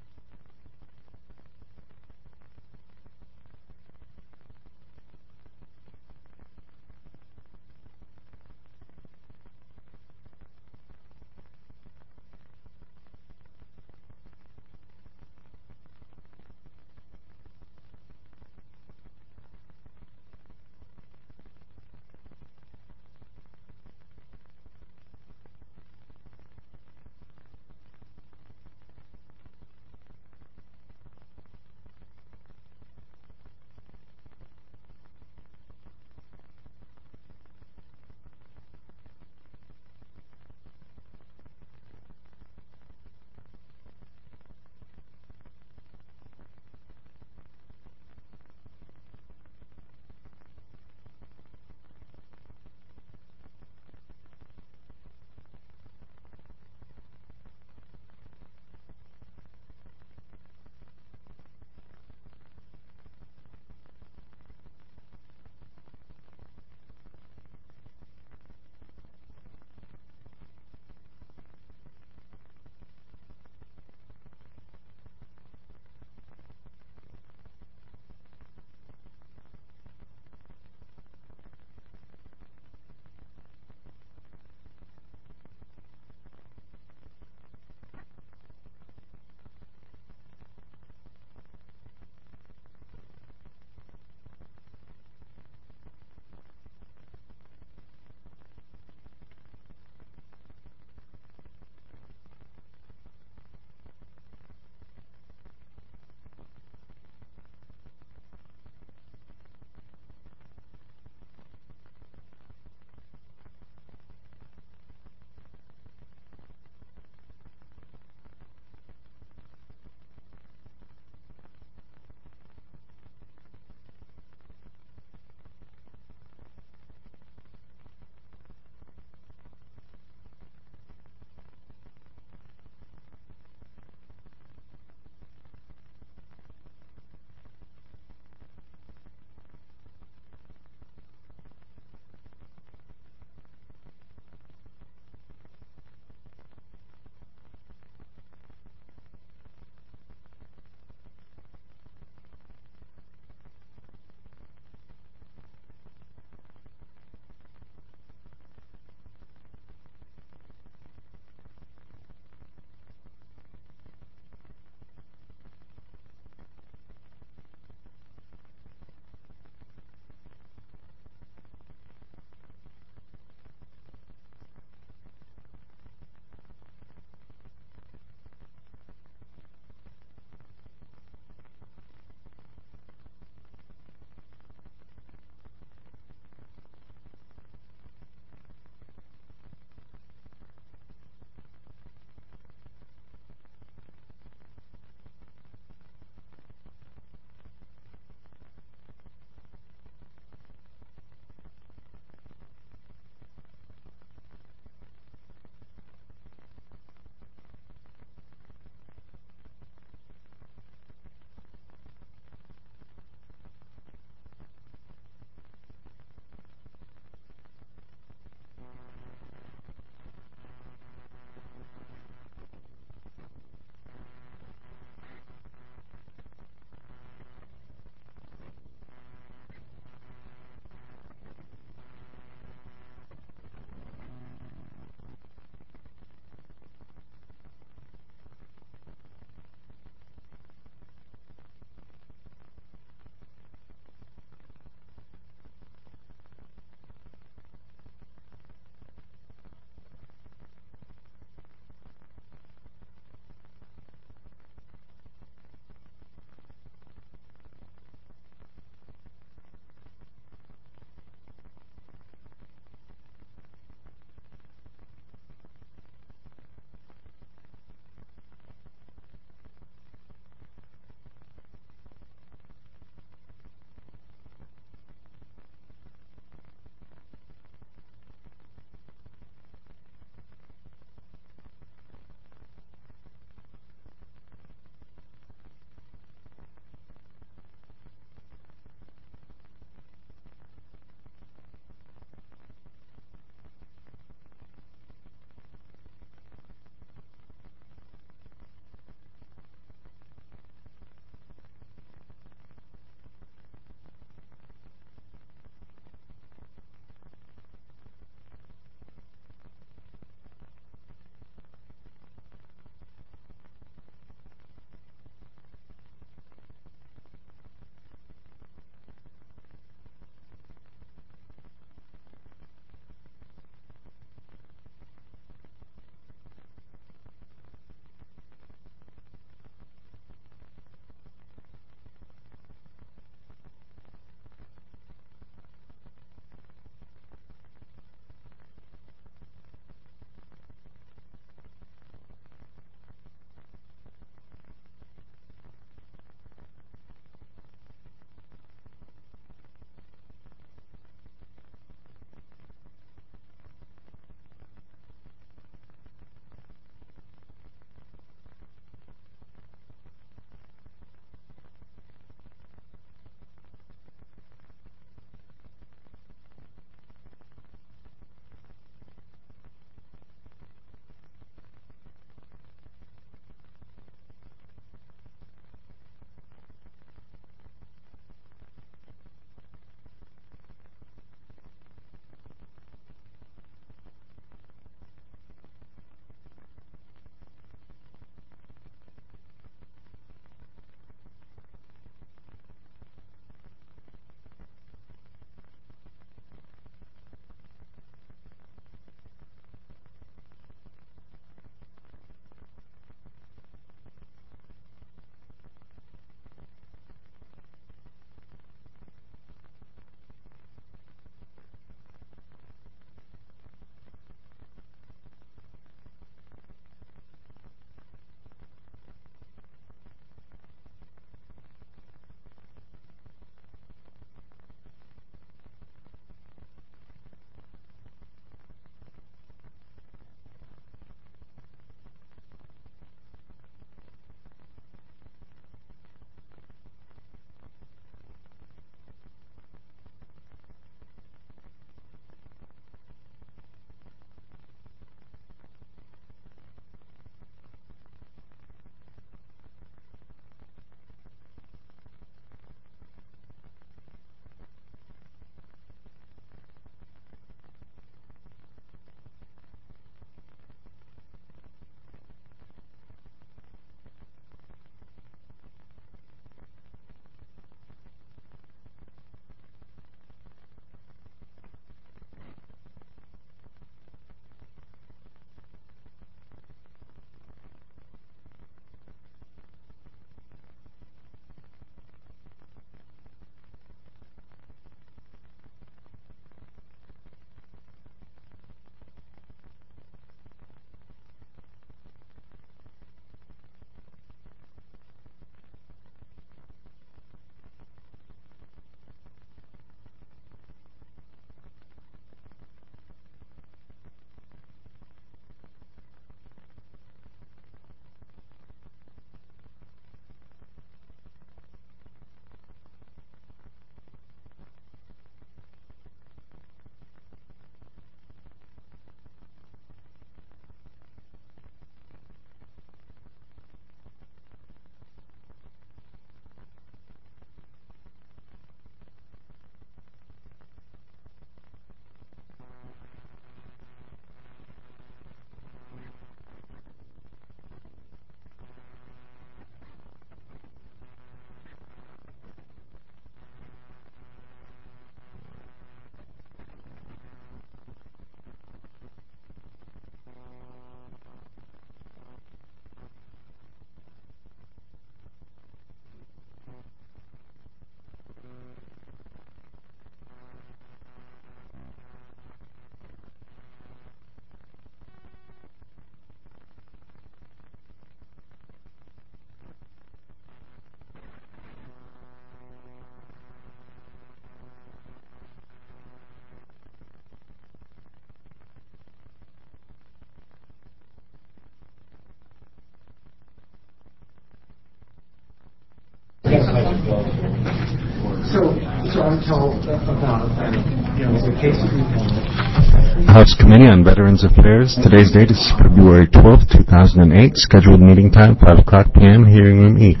So I'm told about, the case that we had. House Committee on Veterans Affairs. Today's date is February 12th, 2008. Scheduled meeting time, 5 o'clock p.m., hearing room E.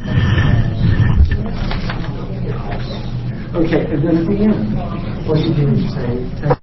Okay, and then at the end, what you do is say...